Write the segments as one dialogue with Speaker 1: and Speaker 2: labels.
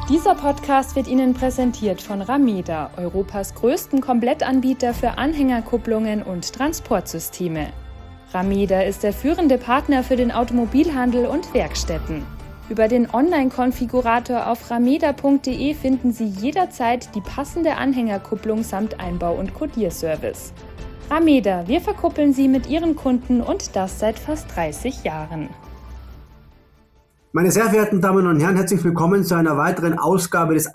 Speaker 1: Dieser Podcast wird Ihnen präsentiert von Rameda, Europas größten Komplettanbieter für Anhängerkupplungen und Transportsysteme. Rameda ist der führende Partner für den Automobilhandel und Werkstätten. Über den Online-Konfigurator auf rameda.de finden Sie jederzeit die passende Anhängerkupplung samt Einbau- und Kodierservice. Rameda, wir verkuppeln Sie mit Ihren Kunden und das seit fast 30 Jahren.
Speaker 2: Meine sehr verehrten Damen und Herren, herzlich willkommen zu einer weiteren Ausgabe des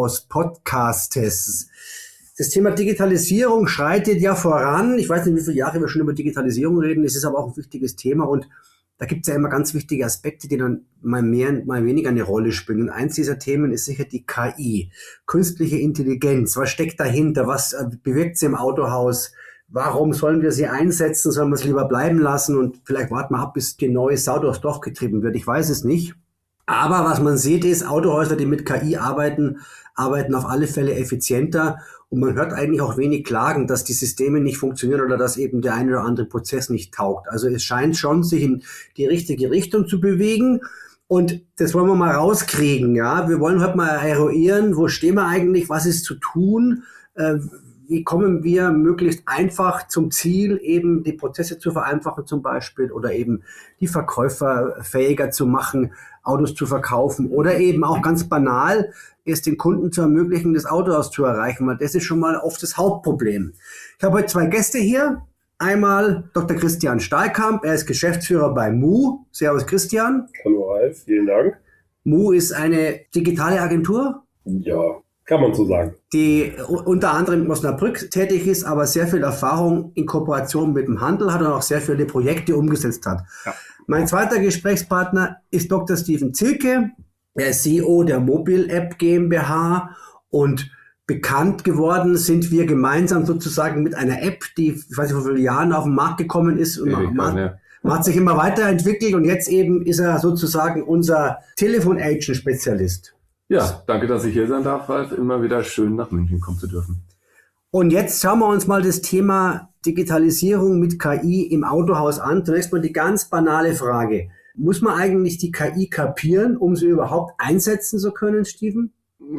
Speaker 2: Autohaus-Podcastes. Das Thema Digitalisierung schreitet ja voran. Ich weiß nicht, wie viele Jahre wir schon über Digitalisierung reden. Es ist aber auch ein wichtiges Thema und da gibt es ja immer ganz wichtige Aspekte, die dann mal mehr, mal weniger eine Rolle spielen. Und eins dieser Themen ist sicher die KI, künstliche Intelligenz. Was steckt dahinter? Was bewirkt sie im Autohaus? Warum sollen wir sie einsetzen? Sollen wir es lieber bleiben lassen und vielleicht warten wir ab, bis die neue Sau durchs Dorf getrieben wird? Ich weiß es nicht. Aber was man sieht ist, Autohäuser, die mit KI arbeiten auf alle Fälle effizienter. Und man hört eigentlich auch wenig Klagen, dass die Systeme nicht funktionieren oder dass eben der eine oder andere Prozess nicht taugt. Also es scheint schon, sich in die richtige Richtung zu bewegen. Und das wollen wir mal rauskriegen. Ja, wir wollen heute mal eruieren, wo stehen wir eigentlich, was ist zu tun, wie kommen wir möglichst einfach zum Ziel, eben die Prozesse zu vereinfachen zum Beispiel oder eben die Verkäufer fähiger zu machen, Autos zu verkaufen oder eben auch ganz banal, es den Kunden zu ermöglichen, das Autohaus zu erreichen, weil das ist schon mal oft das Hauptproblem. Ich habe heute zwei Gäste hier. Einmal Dr. Christian Stahlkamp, er ist Geschäftsführer bei MU. Servus Christian.
Speaker 3: Hallo Ralf, vielen Dank.
Speaker 2: MU ist eine digitale Agentur.
Speaker 3: Ja, kann man so sagen.
Speaker 2: Die unter anderem in Osnabrück tätig ist, aber sehr viel Erfahrung in Kooperation mit dem Handel hat und auch sehr viele Projekte umgesetzt hat. Ja. Mein zweiter Gesprächspartner ist Dr. Steven Zielke. Er ist CEO der Mobil-App GmbH und bekannt geworden sind wir gemeinsam sozusagen mit einer App, die, ich weiß nicht, vor wie vielen Jahren auf den Markt gekommen ist. Und man hat sich immer weiterentwickelt und jetzt eben ist er sozusagen unser Telefon-Agent-Spezialist.
Speaker 4: Ja, danke, dass ich hier sein darf, Ralf. Immer wieder schön nach München kommen zu dürfen.
Speaker 2: Und jetzt schauen wir uns mal das Thema Digitalisierung mit KI im Autohaus an. Zunächst mal die ganz banale Frage. Muss man eigentlich die KI kapieren, um sie überhaupt einsetzen zu können, Steven?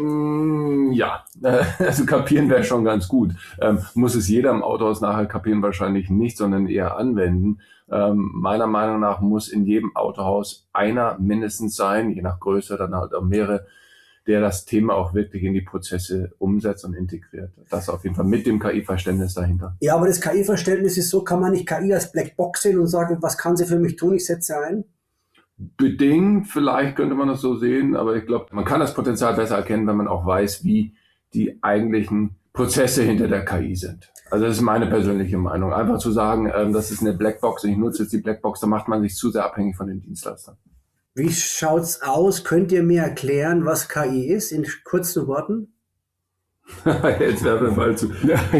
Speaker 4: Ja, also kapieren wäre schon ganz gut. Muss es jeder im Autohaus nachher kapieren? Wahrscheinlich nicht, sondern eher anwenden. Meiner Meinung nach muss in jedem Autohaus einer mindestens sein, je nach Größe, dann halt auch mehrere, der das Thema auch wirklich in die Prozesse umsetzt und integriert. Das auf jeden Fall mit dem KI-Verständnis dahinter.
Speaker 2: Ja, aber das KI-Verständnis ist so, kann man nicht KI als Blackbox sehen und sagen, was kann sie für mich tun, ich setze ein?
Speaker 4: Bedingt, vielleicht könnte man das so sehen, aber ich glaube, man kann das Potenzial besser erkennen, wenn man auch weiß, wie die eigentlichen Prozesse hinter der KI sind. Also das ist meine persönliche Meinung. Einfach zu sagen, das ist eine Blackbox und ich nutze jetzt die Blackbox, da macht man sich zu sehr abhängig von den Dienstleistern.
Speaker 2: Wie schaut's aus? Könnt ihr mir erklären, was KI ist, in kurzen Worten?
Speaker 4: Jetzt werden wir mal zu.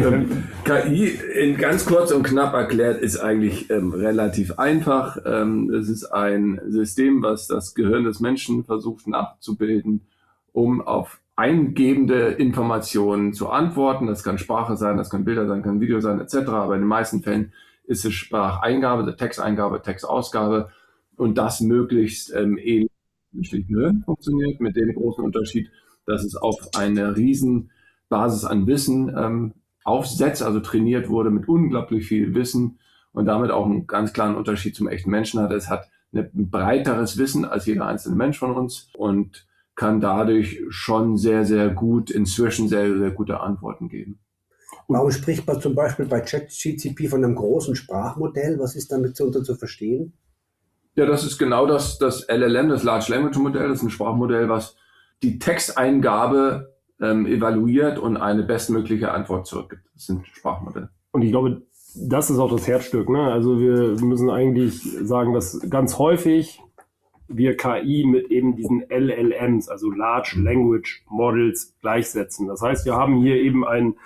Speaker 4: KI in ganz kurz und knapp erklärt ist eigentlich relativ einfach. Es ist ein System, was das Gehirn des Menschen versucht nachzubilden, um auf eingebende Informationen zu antworten. Das kann Sprache sein, das kann Bilder sein, kann Video sein, etc. Aber in den meisten Fällen ist es Spracheingabe, Texteingabe, Textausgabe und das möglichst ähnlich menschlichen Gehirn funktioniert, mit dem großen Unterschied, dass es auf eine riesen Basis an Wissen aufsetzt, also trainiert wurde mit unglaublich viel Wissen und damit auch einen ganz klaren Unterschied zum echten Menschen hat. Es hat ein breiteres Wissen als jeder einzelne Mensch von uns und kann dadurch schon sehr, sehr gut, inzwischen sehr, sehr gute Antworten geben.
Speaker 2: Warum spricht man zum Beispiel bei ChatGPT von einem großen Sprachmodell? Was ist damit zu verstehen?
Speaker 4: Ja, das ist genau das LLM, das Large Language Modell. Das ist ein Sprachmodell, was die Texteingabe evaluiert und eine bestmögliche Antwort zurückgibt. Das sind Sprachmodelle.
Speaker 3: Und ich glaube, das ist auch das Herzstück. Ne? Also wir müssen eigentlich sagen, dass ganz häufig wir KI mit eben diesen LLMs, also Large Language Models, gleichsetzen. Das heißt, wir haben hier eben einen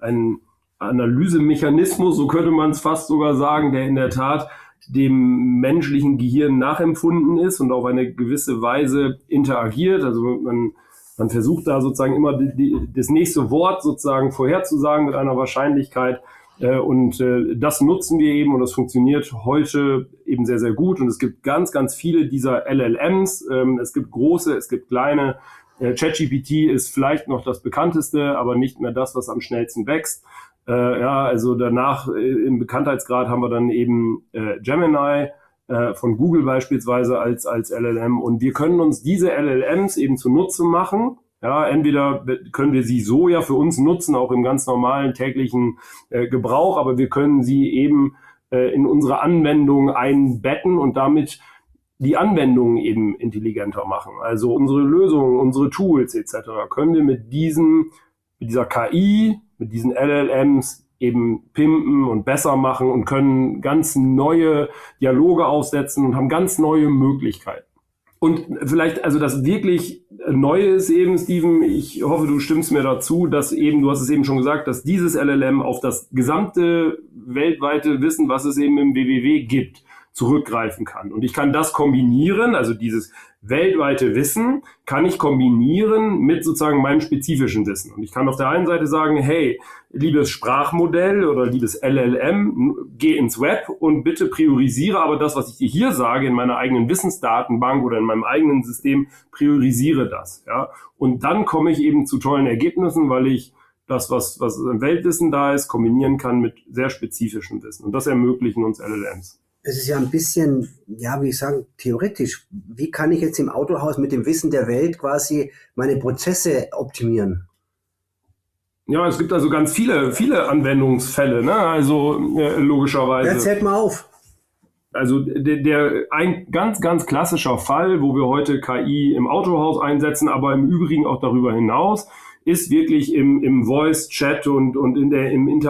Speaker 3: Analysemechanismus, so könnte man es fast sogar sagen, der in der Tat dem menschlichen Gehirn nachempfunden ist und auf eine gewisse Weise interagiert. Also man versucht da sozusagen immer das nächste Wort sozusagen vorherzusagen mit einer Wahrscheinlichkeit. Und das nutzen wir eben und das funktioniert heute eben sehr, sehr gut. Und es gibt ganz, ganz viele dieser LLMs. Es gibt große, es gibt kleine. ChatGPT ist vielleicht noch das bekannteste, aber nicht mehr das, was am schnellsten wächst. Also danach im Bekanntheitsgrad haben wir dann eben Gemini von Google beispielsweise als LLM, und wir können uns diese LLMs eben zunutze machen. Ja, entweder können wir sie so ja für uns nutzen, auch im ganz normalen täglichen Gebrauch, aber wir können sie eben in unsere Anwendung einbetten und damit die Anwendungen eben intelligenter machen. Also unsere Lösungen, unsere Tools etc. können wir mit dieser KI, mit diesen LLMs eben pimpen und besser machen und können ganz neue Dialoge aufsetzen und haben ganz neue Möglichkeiten. Und vielleicht, also das wirklich Neue ist eben, Steven, ich hoffe, du stimmst mir dazu, dass eben, du hast es eben schon gesagt, dass dieses LLM auf das gesamte weltweite Wissen, was es eben im WWW gibt, zurückgreifen kann. Und ich kann das kombinieren, also dieses weltweite Wissen kann ich kombinieren mit sozusagen meinem spezifischen Wissen. Und ich kann auf der einen Seite sagen, hey, liebes Sprachmodell oder liebes LLM, geh ins Web und bitte priorisiere aber das, was ich dir hier sage, in meiner eigenen Wissensdatenbank oder in meinem eigenen System, priorisiere das. Ja? Und dann komme ich eben zu tollen Ergebnissen, weil ich das, was im Weltwissen da ist, kombinieren kann mit sehr spezifischem Wissen. Und das ermöglichen uns LLMs.
Speaker 2: Es ist ja ein bisschen, ja, wie ich sagen, theoretisch. Wie kann ich jetzt im Autohaus mit dem Wissen der Welt quasi meine Prozesse optimieren?
Speaker 3: Ja, es gibt also ganz viele Anwendungsfälle, ne? Also logischerweise.
Speaker 2: Ja, zählt mal auf.
Speaker 3: Also ein ganz klassischer Fall, wo wir heute KI im Autohaus einsetzen, aber im Übrigen auch darüber hinaus, ist wirklich im Voice-Chat und in der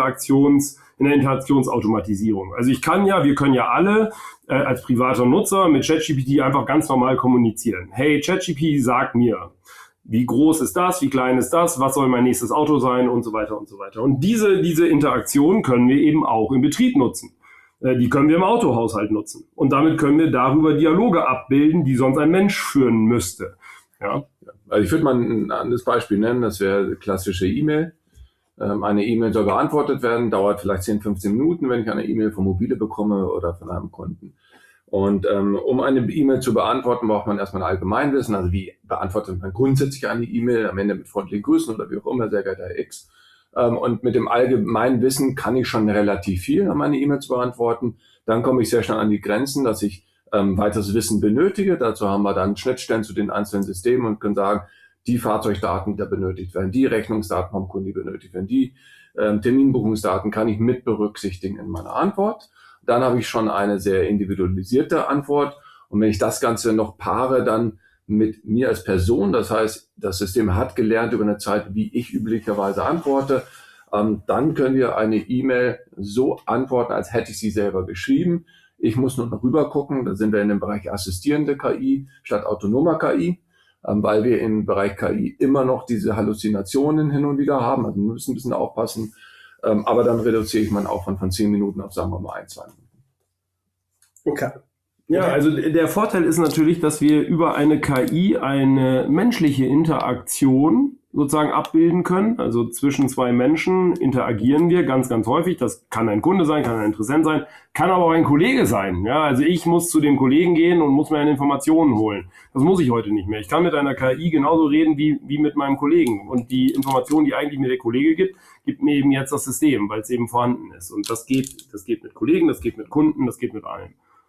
Speaker 3: Interaktionsautomatisierung. Also wir können ja alle als privater Nutzer mit ChatGPT einfach ganz normal kommunizieren. Hey, ChatGPT, sag mir, wie groß ist das, wie klein ist das, was soll mein nächstes Auto sein und so weiter und so weiter. Und diese Interaktion können wir eben auch im Betrieb nutzen. Die können wir im Autohaushalt nutzen. Und damit können wir darüber Dialoge abbilden, die sonst ein Mensch führen müsste. Ja.
Speaker 4: Also ich würde mal ein anderes Beispiel nennen, das wäre klassische E-Mail. Eine E-Mail soll beantwortet werden, dauert vielleicht 10, 15 Minuten, wenn ich eine E-Mail vom Mobile bekomme oder von einem Kunden. Und um eine E-Mail zu beantworten, braucht man erstmal ein Allgemeinwissen. Also wie beantwortet man grundsätzlich eine E-Mail, am Ende mit freundlichen Grüßen oder wie auch immer, sehr geehrter Herr X. Und mit dem allgemeinen Wissen kann ich schon relativ viel, um eine E-Mail zu beantworten. Dann komme ich sehr schnell an die Grenzen, dass ich weiteres Wissen benötige. Dazu haben wir dann Schnittstellen zu den einzelnen Systemen und können sagen, die Fahrzeugdaten, die da benötigt werden, die Rechnungsdaten vom Kunden, die benötigt werden, die Terminbuchungsdaten kann ich mit berücksichtigen in meiner Antwort. Dann habe ich schon eine sehr individualisierte Antwort. Und wenn ich das Ganze noch paare dann mit mir als Person, das heißt, das System hat gelernt über eine Zeit, wie ich üblicherweise antworte, dann können wir eine E-Mail so antworten, als hätte ich sie selber geschrieben. Ich muss nur noch rüber gucken, da sind wir in dem Bereich assistierende KI statt autonomer KI, weil wir im Bereich KI immer noch diese Halluzinationen hin und wieder haben. Also wir müssen ein bisschen aufpassen. Aber dann reduziere ich meinen Aufwand von 10 Minuten auf, sagen wir mal, 1, 2 Minuten.
Speaker 2: Okay.
Speaker 3: Ja, also der Vorteil ist natürlich, dass wir über eine KI eine menschliche Interaktion sozusagen abbilden können. Also zwischen zwei Menschen interagieren wir ganz häufig. Das kann ein Kunde sein, kann ein Interessent sein, kann aber auch ein Kollege sein. Ja, also ich muss zu dem Kollegen gehen und muss mir eine Informationen holen. Das muss ich heute nicht mehr. Ich kann mit einer KI genauso reden wie mit meinem Kollegen. Und die Information, die eigentlich mir der Kollege gibt mir eben jetzt das System, weil es eben vorhanden ist. Und das geht mit Kollegen, das geht mit Kunden, das geht mit allem.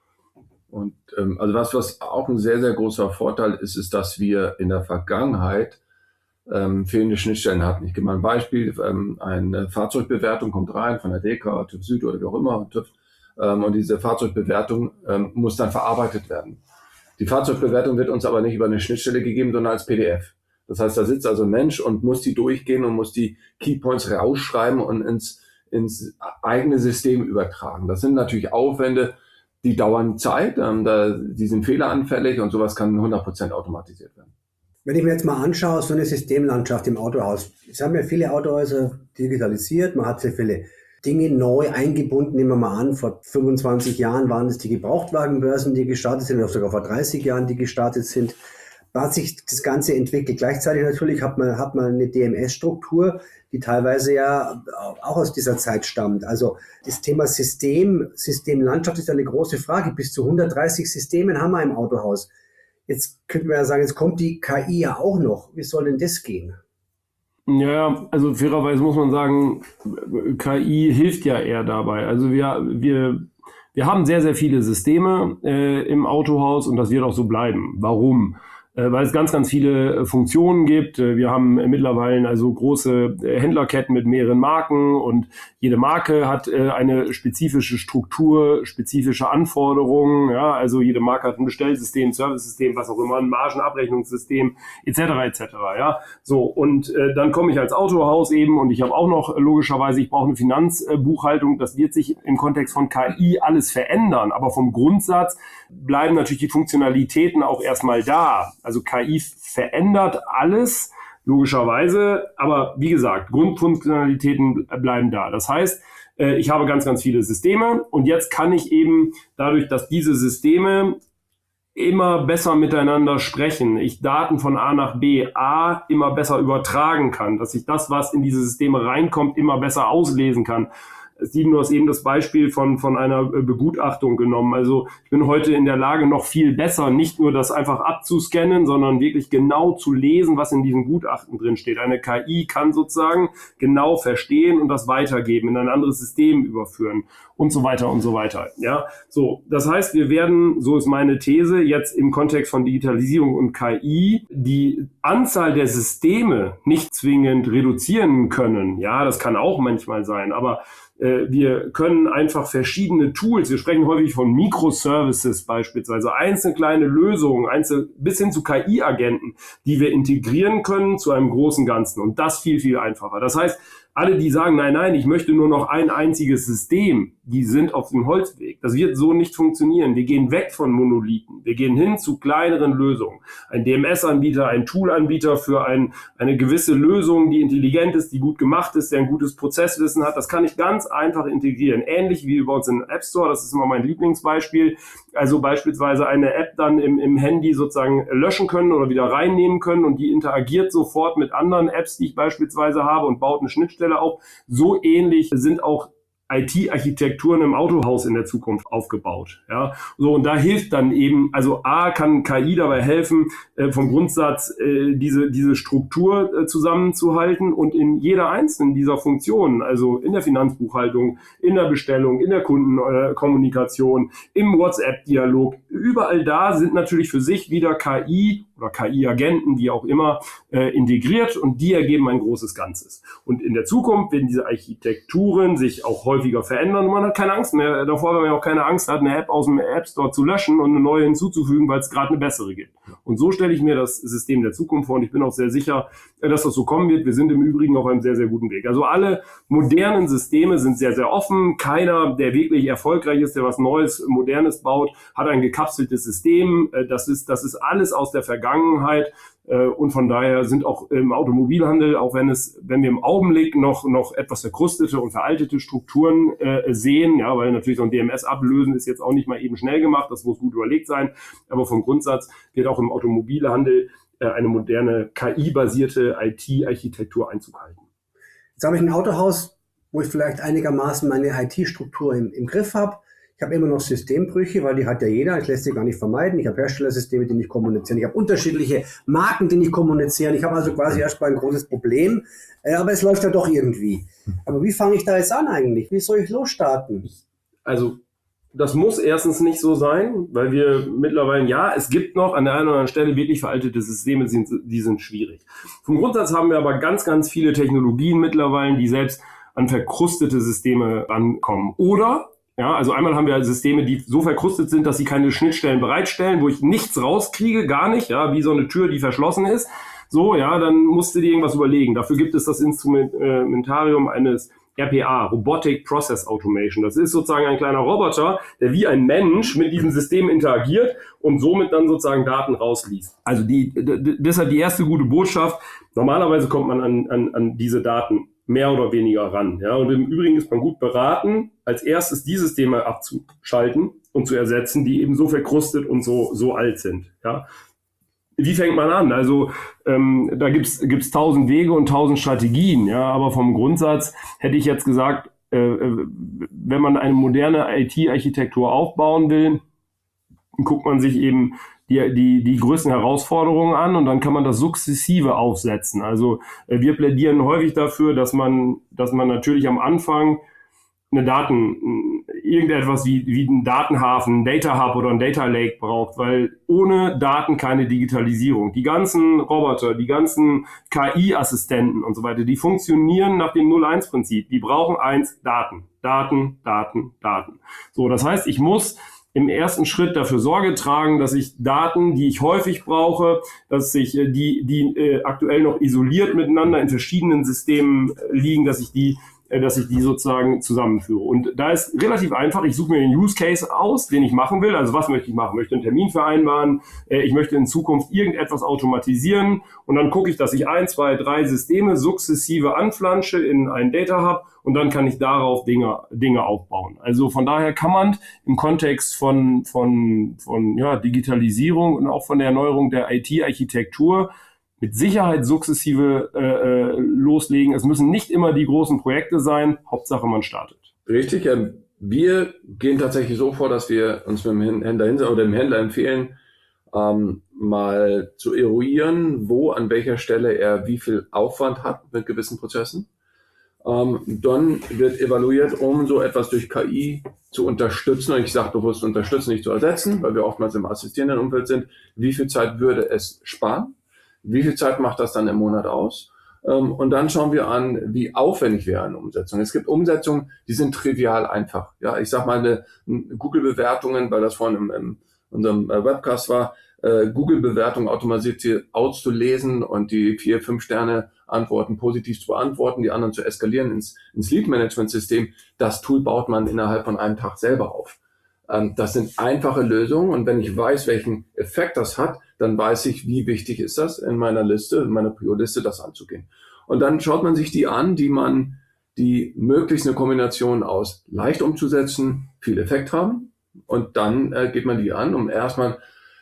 Speaker 4: Und also was auch ein sehr, sehr großer Vorteil ist, dass wir in der Vergangenheit fehlende Schnittstellen hatten. Ich gebe mal ein Beispiel. Eine Fahrzeugbewertung kommt rein von der DEKRA, TÜV Süd oder wie auch immer, TÜV, und diese Fahrzeugbewertung muss dann verarbeitet werden. Die Fahrzeugbewertung wird uns aber nicht über eine Schnittstelle gegeben, sondern als PDF. Das heißt, da sitzt also ein Mensch und muss die durchgehen und muss die Keypoints rausschreiben und ins eigene System übertragen. Das sind natürlich Aufwände, die dauern Zeit, die sind fehleranfällig und sowas kann 100% automatisiert werden.
Speaker 2: Wenn ich mir jetzt mal anschaue, so eine Systemlandschaft im Autohaus, es haben ja viele Autohäuser digitalisiert, man hat sehr viele Dinge neu eingebunden, nehmen wir mal an, vor 25 Jahren waren es die Gebrauchtwagenbörsen, die gestartet sind, oder sogar vor 30 Jahren, die gestartet sind. Da hat sich das Ganze entwickelt. Gleichzeitig natürlich hat man eine DMS-Struktur, die teilweise ja auch aus dieser Zeit stammt. Also das Thema Systemlandschaft ist eine große Frage. Bis zu 130 Systemen haben wir im Autohaus. Jetzt könnten wir ja sagen, jetzt kommt die KI ja auch noch. Wie soll denn das gehen?
Speaker 3: Ja, also fairerweise muss man sagen, KI hilft ja eher dabei. Also wir haben sehr, sehr viele Systeme im Autohaus und das wird auch so bleiben. Warum? Weil es ganz, ganz viele Funktionen gibt. Wir haben mittlerweile also große Händlerketten mit mehreren Marken und jede Marke hat eine spezifische Struktur, spezifische Anforderungen. Ja, also jede Marke hat ein Bestellsystem, Servicesystem, was auch immer, ein Margenabrechnungssystem etc. etc. Ja, so und dann komme ich als Autohaus eben und ich habe auch noch logischerweise, ich brauche eine Finanzbuchhaltung. Das wird sich im Kontext von KI alles verändern, aber vom Grundsatz bleiben natürlich die Funktionalitäten auch erstmal da. Also KI verändert alles, logischerweise, aber wie gesagt, Grundfunktionalitäten bleiben da. Das heißt, ich habe ganz, ganz viele Systeme und jetzt kann ich eben dadurch, dass diese Systeme immer besser miteinander sprechen, ich Daten von A nach B, A immer besser übertragen kann, dass ich das, was in diese Systeme reinkommt, immer besser auslesen kann. Steven, du hast eben das Beispiel von einer Begutachtung genommen. Also ich bin heute in der Lage, noch viel besser, nicht nur das einfach abzuscannen, sondern wirklich genau zu lesen, was in diesem Gutachten drin steht. Eine KI kann sozusagen genau verstehen und das weitergeben, in ein anderes System überführen und so weiter und so weiter. Ja, so. Das heißt, wir werden, so ist meine These, jetzt im Kontext von Digitalisierung und KI die Anzahl der Systeme nicht zwingend reduzieren können. Ja, das kann auch manchmal sein, aber wir können einfach verschiedene Tools, wir sprechen häufig von Microservices beispielsweise, einzelne kleine Lösungen, bis hin zu KI-Agenten, die wir integrieren können zu einem großen Ganzen und das viel, viel einfacher. Das heißt, alle, die sagen, nein, ich möchte nur noch ein einziges System, die sind auf dem Holzweg. Das wird so nicht funktionieren. Wir gehen weg von Monolithen. Wir gehen hin zu kleineren Lösungen. Ein DMS-Anbieter, ein Tool-Anbieter für eine gewisse Lösung, die intelligent ist, die gut gemacht ist, der ein gutes Prozesswissen hat. Das kann ich ganz einfach integrieren. Ähnlich wie bei uns im App Store. Das ist immer mein Lieblingsbeispiel. Also beispielsweise eine App dann im Handy sozusagen löschen können oder wieder reinnehmen können und die interagiert sofort mit anderen Apps, die ich beispielsweise habe und baut eine Schnittstelle auf. So ähnlich sind auch IT-Architekturen im Autohaus in der Zukunft aufgebaut. Ja, so und da hilft dann eben, also A kann KI dabei helfen, vom Grundsatz diese Struktur zusammenzuhalten und in jeder einzelnen dieser Funktionen, also in der Finanzbuchhaltung, in der Bestellung, in der Kundenkommunikation, im WhatsApp-Dialog, überall da sind natürlich für sich wieder KI oder KI-Agenten, wie auch immer, integriert und die ergeben ein großes Ganzes. Und in der Zukunft werden diese Architekturen sich auch häufiger verändern und man hat keine Angst mehr davor, weil man auch keine Angst hat, eine App aus dem App Store zu löschen und eine neue hinzuzufügen, weil es gerade eine bessere gibt. Und so stelle ich mir das System der Zukunft vor und ich bin auch sehr sicher, dass das so kommen wird. Wir sind im Übrigen auf einem sehr, sehr guten Weg. Also alle modernen Systeme sind sehr, sehr offen. Keiner, der wirklich erfolgreich ist, der was Neues, Modernes baut, hat ein gekapseltes System. Das ist alles aus der Vergangenheit. Und von daher sind auch im Automobilhandel, auch wenn wir im Augenblick noch etwas verkrustete und veraltete Strukturen sehen, ja, weil natürlich so ein DMS ablösen ist jetzt auch nicht mal eben schnell gemacht, das muss gut überlegt sein, aber vom Grundsatz wird auch im Automobilhandel eine moderne KI-basierte IT-Architektur Einzug halten.
Speaker 2: Jetzt habe ich ein Autohaus, wo ich vielleicht einigermaßen meine IT-Struktur im Griff habe. Ich habe immer noch Systembrüche, weil die hat ja jeder, das lässt sich gar nicht vermeiden. Ich habe Herstellersysteme, die nicht kommunizieren. Ich habe unterschiedliche Marken, die nicht kommunizieren. Ich habe also quasi erstmal ein großes Problem, aber es läuft ja doch irgendwie. Aber wie fange ich da jetzt an eigentlich? Wie soll ich losstarten?
Speaker 3: Also das muss erstens nicht so sein, weil wir mittlerweile, ja, es gibt noch an der einen oder anderen Stelle wirklich veraltete Systeme, die sind schwierig. Vom Grundsatz haben wir aber ganz, ganz viele Technologien mittlerweile, die selbst an verkrustete Systeme rankommen. Oder ja, also einmal haben wir Systeme, die so verkrustet sind, dass sie keine Schnittstellen bereitstellen, wo ich nichts rauskriege, gar nicht, ja, wie so eine Tür, die verschlossen ist. So, ja, dann musst du dir irgendwas überlegen. Dafür gibt es das Instrumentarium eines RPA, Robotic Process Automation. Das ist sozusagen ein kleiner Roboter, der wie ein Mensch mit diesem System interagiert und somit dann sozusagen Daten rausliest. Also deshalb die erste gute Botschaft. Normalerweise kommt man an diese Daten mehr oder weniger ran. Ja, und im Übrigen ist man gut beraten, als erstes die Systeme abzuschalten und zu ersetzen, die eben so verkrustet und so alt sind. Ja. Wie fängt man an? Also da gibt's 1000 Wege und 1000 Strategien. Ja, aber vom Grundsatz hätte ich jetzt gesagt, wenn man eine moderne IT-Architektur aufbauen will, guckt man sich eben die größten Herausforderungen an und dann kann man das sukzessive aufsetzen. Also wir plädieren häufig dafür, dass man natürlich am Anfang irgendetwas wie einen Datenhafen, einen Data Hub oder ein Data Lake braucht, weil ohne Daten keine Digitalisierung. Die ganzen Roboter, die ganzen KI-Assistenten und so weiter, die funktionieren nach dem 0-1-Prinzip. Die brauchen Daten. Daten, Daten, Daten. So, das heißt, ich muss im ersten Schritt dafür Sorge tragen, dass ich Daten, die ich häufig brauche, dass ich die aktuell noch isoliert miteinander in verschiedenen Systemen liegen, dass ich die sozusagen zusammenführe. Und da ist relativ einfach, ich suche mir den Use Case aus, den ich machen will. Also was möchte ich machen? Ich möchte einen Termin vereinbaren, ich möchte in Zukunft irgendetwas automatisieren und dann gucke ich, dass ich 1, 2, 3 Systeme sukzessive anflansche in einen Data Hub und dann kann ich darauf Dinge aufbauen. Also von daher kann man im Kontext von Digitalisierung und auch von der Erneuerung der IT-Architektur mit Sicherheit sukzessive loslegen. Es müssen nicht immer die großen Projekte sein. Hauptsache, man startet.
Speaker 4: Richtig. Wir gehen tatsächlich so vor, dass wir uns mit dem Händler oder dem Händler empfehlen, mal zu eruieren, wo, an welcher Stelle er wie viel Aufwand hat mit gewissen Prozessen. Dann wird evaluiert, um so etwas durch KI zu unterstützen. Und ich sage bewusst unterstützen, nicht zu ersetzen, weil wir oftmals im assistierenden Umfeld sind. Wie viel Zeit würde es sparen? Wie viel Zeit macht das dann im Monat aus? Und dann schauen wir an, wie aufwendig wäre eine Umsetzung. Es gibt Umsetzungen, die sind trivial einfach. Ja, ich sag mal, Google-Bewertungen, weil das vorhin in unserem Webcast war, Google-Bewertungen automatisiert auszulesen und die 4, 5 Sterne Antworten positiv zu beantworten, die anderen zu eskalieren ins Lead-Management-System. Das Tool baut man innerhalb von einem Tag selber auf. Das sind einfache Lösungen und wenn ich weiß, welchen Effekt das hat, dann weiß ich, wie wichtig ist das in meiner Liste, in meiner Prio-Liste, das anzugehen. Und dann schaut man sich die an, die möglichst eine Kombination aus leicht umzusetzen, viel Effekt haben und dann geht man die an, um erstmal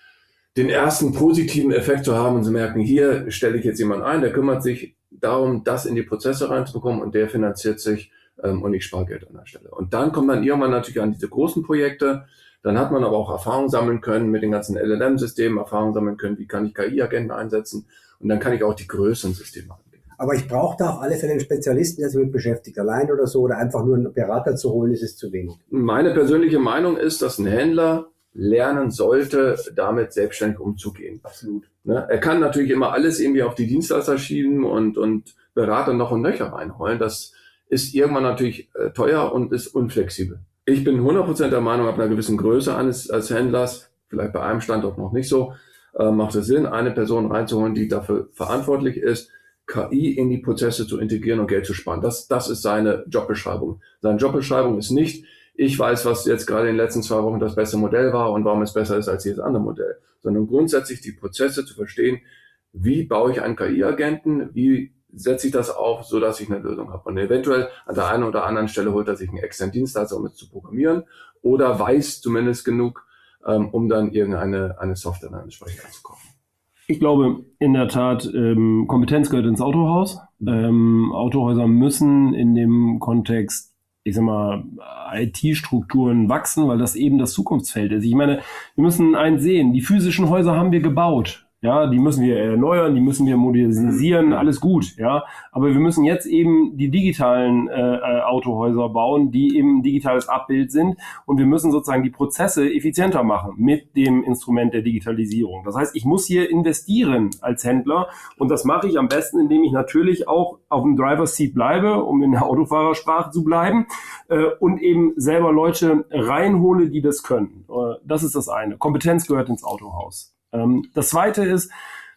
Speaker 4: den ersten positiven Effekt zu haben und zu merken, hier stelle ich jetzt jemanden ein, der kümmert sich darum, das in die Prozesse reinzubekommen und der finanziert sich und ich spare Geld an der Stelle. Und dann kommt man irgendwann natürlich an diese großen Projekte. Dann hat man aber auch Erfahrung sammeln können mit den ganzen LLM-Systemen, Erfahrung sammeln können, wie kann ich KI-Agenten einsetzen und dann kann ich auch die größeren Systeme angehen.
Speaker 2: Aber ich brauche da auf alle Fälle einen Spezialisten, der sich mit beschäftigt, allein oder so, oder einfach nur einen Berater zu holen, ist es zu wenig.
Speaker 4: Meine persönliche Meinung ist, dass ein Händler lernen sollte, damit selbstständig umzugehen.
Speaker 2: Absolut.
Speaker 4: Ne? Er kann natürlich immer alles irgendwie auf die Dienstleister schieben und Berater noch und nöcher reinholen. Das ist irgendwann natürlich teuer und ist unflexibel. Ich bin 100% der Meinung, ab einer gewissen Größe als Händlers, vielleicht bei einem Standort noch nicht so, macht es Sinn, eine Person reinzuholen, die dafür verantwortlich ist, KI in die Prozesse zu integrieren und Geld zu sparen. Das ist seine Jobbeschreibung. Seine Jobbeschreibung ist nicht, ich weiß, was jetzt gerade in den letzten 2 Wochen das beste Modell war und warum es besser ist als jedes andere Modell, sondern grundsätzlich die Prozesse zu verstehen, wie baue ich einen KI-Agenten, wie setze ich das auf, so dass ich eine Lösung habe. Und eventuell an der einen oder anderen Stelle holt er sich einen externen Dienstleister, um es zu programmieren, oder weiß zumindest genug, um dann irgendeine Software dann entsprechend anzukommen.
Speaker 3: Ich glaube, in der Tat, Kompetenz gehört ins Autohaus. Autohäuser müssen in dem Kontext, ich sag mal, IT-Strukturen wachsen, weil das eben das Zukunftsfeld ist. Ich meine, wir müssen eins sehen, die physischen Häuser haben wir gebaut. Ja, die müssen wir erneuern, die müssen wir modernisieren, alles gut, ja. Aber wir müssen jetzt eben die digitalen Autohäuser bauen, die eben digitales Abbild sind. Und wir müssen sozusagen die Prozesse effizienter machen mit dem Instrument der Digitalisierung. Das heißt, ich muss hier investieren als Händler. Und das mache ich am besten, indem ich natürlich auch auf dem Driver's Seat bleibe, um in der Autofahrersprache zu bleiben, und eben selber Leute reinhole, die das können. Das ist das eine. Kompetenz gehört ins Autohaus. Das zweite ist,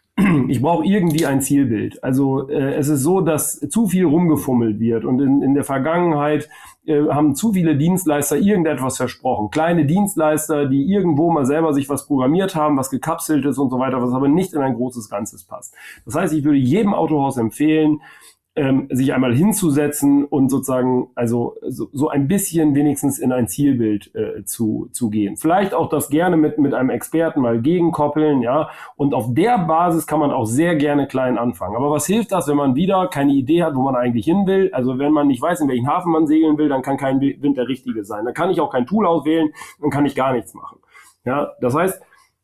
Speaker 3: ich brauche irgendwie ein Zielbild. Also es ist so, dass zu viel rumgefummelt wird und in der Vergangenheit haben zu viele Dienstleister irgendetwas versprochen. Kleine Dienstleister, die irgendwo mal selber sich was programmiert haben, was gekapselt ist und so weiter, was aber nicht in ein großes Ganzes passt. Das heißt, ich würde jedem Autohaus empfehlen, sich einmal hinzusetzen und sozusagen also so ein bisschen wenigstens in ein Zielbild zu gehen. Vielleicht auch das gerne mit einem Experten mal gegenkoppeln, ja. Und auf der Basis kann man auch sehr gerne klein anfangen. Aber was hilft das, wenn man wieder keine Idee hat, wo man eigentlich hin will? Also wenn man nicht weiß, in welchen Hafen man segeln will, dann kann kein Wind der richtige sein. Dann kann ich auch kein Tool auswählen, dann kann ich gar nichts machen. Ja, das heißt,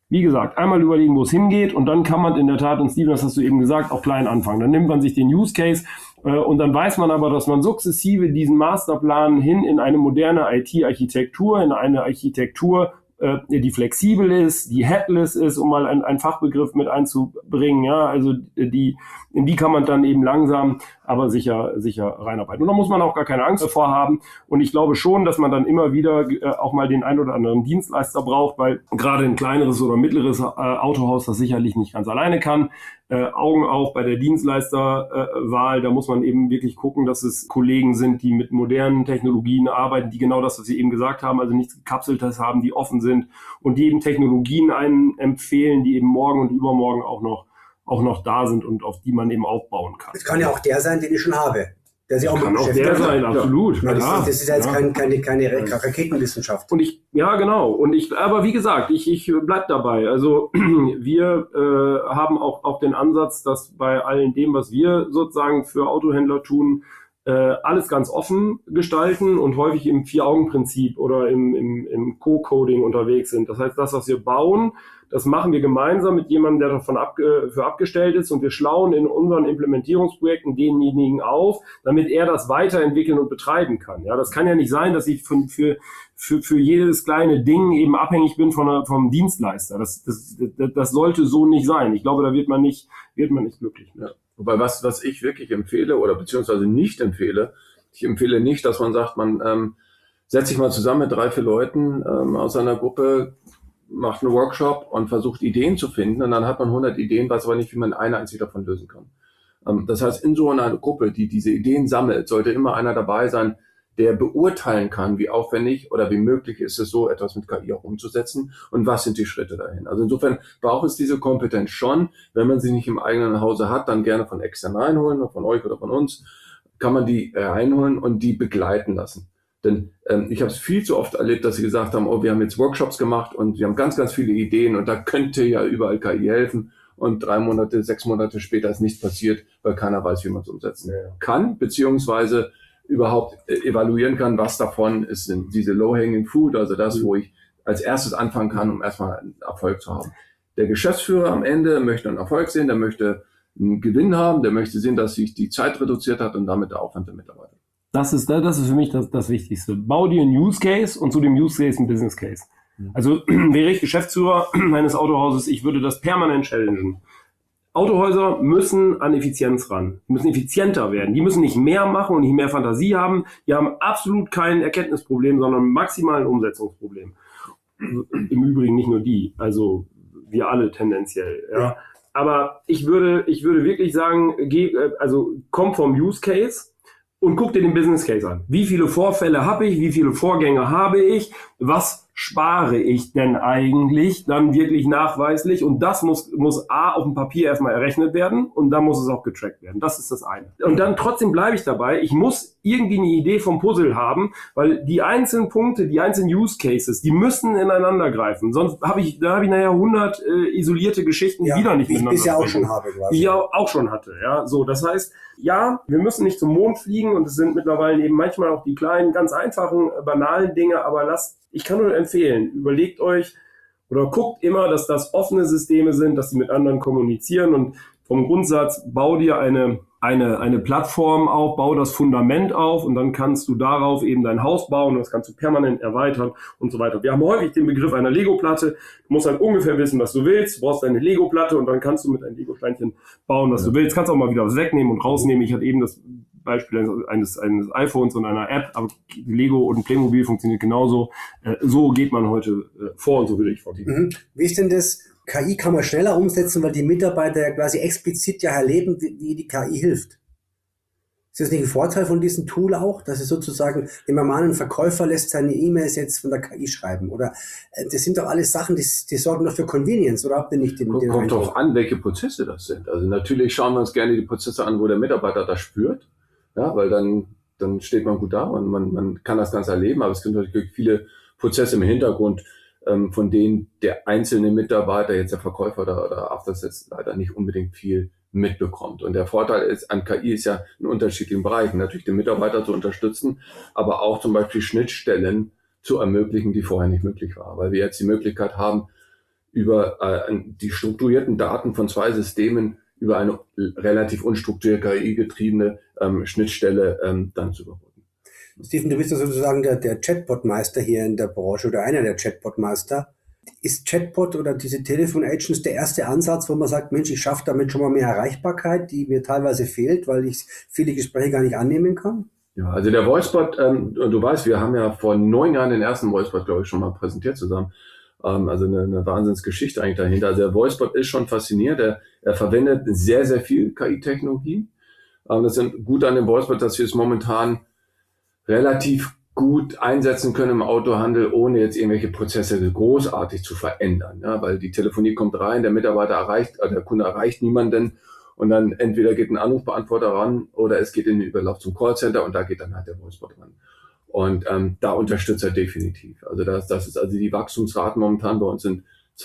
Speaker 3: Wie gesagt, einmal überlegen, wo es hingeht und dann kann man in der Tat, und Steven, das hast du eben gesagt, auch klein anfangen. Dann nimmt man sich den Use Case und dann weiß man aber, dass man sukzessive diesen Masterplan hin in eine moderne IT-Architektur, in eine Architektur, die flexibel ist, die headless ist, um mal einen Fachbegriff mit einzubringen, ja, also in die kann man dann eben langsam, aber sicher reinarbeiten. Und da muss man auch gar keine Angst davor haben. Und ich glaube schon, dass man dann immer wieder auch mal den ein oder anderen Dienstleister braucht, weil gerade ein kleineres oder mittleres Autohaus das sicherlich nicht ganz alleine kann. Augen auf bei der Dienstleisterwahl, da muss man eben wirklich gucken, dass es Kollegen sind, die mit modernen Technologien arbeiten, die genau das, was Sie eben gesagt haben, also nichts Gekapseltes haben, die offen sind und die eben Technologien einen empfehlen, die eben morgen und übermorgen auch noch da sind und auf die man eben aufbauen kann.
Speaker 2: Das kann ja auch der sein, den ich schon habe. Der sich auch
Speaker 3: kann auch der sein, absolut.
Speaker 2: Ja. Das ist ja jetzt keine Raketenwissenschaft.
Speaker 3: Und genau. Aber wie gesagt, ich bleib dabei. Also wir haben auch den Ansatz, dass bei allen dem, was wir sozusagen für Autohändler tun, alles ganz offen gestalten und häufig im Vier-Augen-Prinzip oder im Co-Coding unterwegs sind. Das heißt, das, was wir bauen, das machen wir gemeinsam mit jemandem, der davon für abgestellt ist und wir schlauen in unseren Implementierungsprojekten denjenigen auf, damit er das weiterentwickeln und betreiben kann. Ja, das kann ja nicht sein, dass ich für jedes kleine Ding eben abhängig bin vom Dienstleister. Das sollte so nicht sein. Ich glaube, da wird man nicht glücklich.
Speaker 4: Ja. Wobei was ich wirklich empfehle oder beziehungsweise nicht empfehle, ich empfehle nicht, dass man sagt, man setzt sich mal zusammen mit 3, 4 Leuten aus einer Gruppe, macht einen Workshop und versucht Ideen zu finden und dann hat man 100 Ideen, weiß aber nicht, wie man eine einzige davon lösen kann. Das heißt, in so einer Gruppe, die diese Ideen sammelt, sollte immer einer dabei sein, der beurteilen kann, wie aufwendig oder wie möglich ist es, so etwas mit KI auch umzusetzen und was sind die Schritte dahin. Also insofern braucht es diese Kompetenz schon. Wenn man sie nicht im eigenen Hause hat, dann gerne von extern reinholen, von euch oder von uns, kann man die reinholen und die begleiten lassen. Denn ich habe es viel zu oft erlebt, dass sie gesagt haben, oh, wir haben jetzt Workshops gemacht und wir haben ganz, ganz viele Ideen und da könnte ja überall KI helfen. Und 3 Monate, 6 Monate später ist nichts passiert, weil keiner weiß, wie man es umsetzen kann, beziehungsweise überhaupt evaluieren kann, was davon ist diese Low-Hanging Fruit, also das, wo ich als erstes anfangen kann, um erstmal einen Erfolg zu haben. Der Geschäftsführer am Ende möchte einen Erfolg sehen, der möchte einen Gewinn haben, der möchte sehen, dass sich die Zeit reduziert hat und damit der Aufwand der Mitarbeiter.
Speaker 3: Das ist für mich das Wichtigste. Bau dir einen Use Case und zu dem Use Case einen Business Case. Also wäre ich Geschäftsführer eines Autohauses, ich würde das permanent challengen. Autohäuser müssen an Effizienz ran. Die müssen effizienter werden. Die müssen nicht mehr machen und nicht mehr Fantasie haben. Die haben absolut kein Erkenntnisproblem, sondern maximal ein Umsetzungsproblem. Im Übrigen nicht nur die, also wir alle tendenziell. Ja. Aber ich würde wirklich sagen, komm vom Use Case und guck dir den Business Case an. Wie viele Vorfälle habe ich? Wie viele Vorgänge habe ich? Was spare ich denn eigentlich dann wirklich nachweislich? Und das muss A auf dem Papier erstmal errechnet werden und dann muss es auch getrackt werden. Das ist das eine. Und dann trotzdem bleibe ich dabei. Ich muss irgendwie eine Idee vom Puzzle haben, weil die einzelnen Punkte, die einzelnen Use Cases, die müssen ineinander greifen. Sonst habe ich nachher 100 isolierte Geschichten, die wieder nicht miteinander
Speaker 2: ich bisher auch schon habe, quasi.
Speaker 3: Die ich auch schon hatte. Ja, so. Das heißt, ja, wir müssen nicht zum Mond fliegen und es sind mittlerweile eben manchmal auch die kleinen, ganz einfachen, banalen Dinge, aber ich kann nur empfehlen, überlegt euch oder guckt immer, dass das offene Systeme sind, dass sie mit anderen kommunizieren und vom Grundsatz, bau dir eine Plattform auf, bau das Fundament auf und dann kannst du darauf eben dein Haus bauen und das kannst du permanent erweitern und so weiter. Wir haben häufig den Begriff einer Lego-Platte. Du musst halt ungefähr wissen, was du willst. Du brauchst eine Lego-Platte und dann kannst du mit einem Lego-Steinchen bauen, was du willst. Kannst auch mal wieder was wegnehmen und rausnehmen. Ich hatte eben das Beispiel eines iPhones und einer App, aber Lego und Playmobil funktioniert genauso. So geht man heute vor und so würde ich vorgehen.
Speaker 2: Wie ist denn das? KI kann man schneller umsetzen, weil die Mitarbeiter ja quasi explizit ja erleben, wie die KI hilft. Ist das nicht ein Vorteil von diesem Tool auch, dass es sozusagen, den normalen Verkäufer lässt seine E-Mails jetzt von der KI schreiben? Oder das sind doch alles Sachen, die sorgen doch für Convenience, oder habt ihr nicht den
Speaker 4: Kommt doch an, welche Prozesse das sind. Also natürlich schauen wir uns gerne die Prozesse an, wo der Mitarbeiter das spürt, ja, weil dann steht man gut da und man kann das Ganze erleben, aber es gibt natürlich viele Prozesse im Hintergrund, von denen der einzelne Mitarbeiter, jetzt der Verkäufer oder After Sales leider nicht unbedingt viel mitbekommt. Und der Vorteil ist an KI ist ja in unterschiedlichen Bereichen, natürlich den Mitarbeiter zu unterstützen, aber auch zum Beispiel Schnittstellen zu ermöglichen, die vorher nicht möglich waren. Weil wir jetzt die Möglichkeit haben, über die strukturierten Daten von zwei Systemen über eine relativ unstrukturierte KI-getriebene Schnittstelle dann zu überbrücken.
Speaker 2: Steven, du bist ja sozusagen der Chatbot-Meister hier in der Branche oder einer der Chatbot-Meister. Ist Chatbot oder diese Telefon-Agents der erste Ansatz, wo man sagt, Mensch, ich schaffe damit schon mal mehr Erreichbarkeit, die mir teilweise fehlt, weil ich viele Gespräche gar nicht annehmen kann?
Speaker 4: Ja, also der VoiceBot, du weißt, wir haben ja vor 9 Jahren den ersten VoiceBot, glaube ich, schon mal präsentiert zusammen. Also eine Wahnsinnsgeschichte eigentlich dahinter. Also der VoiceBot ist schon faszinierend. Er verwendet sehr, sehr viel KI-Technologie. Das ist gut an dem VoiceBot, dass wir es momentan relativ gut einsetzen können im Autohandel, ohne jetzt irgendwelche Prozesse großartig zu verändern. Ja, weil die Telefonie kommt rein, der Kunde erreicht niemanden und dann entweder geht ein Anrufbeantworter ran oder es geht in den Überlauf zum Callcenter und da geht dann halt der VoiceBot ran. Und da unterstützt er definitiv. Also das ist also die Wachstumsraten momentan bei uns sind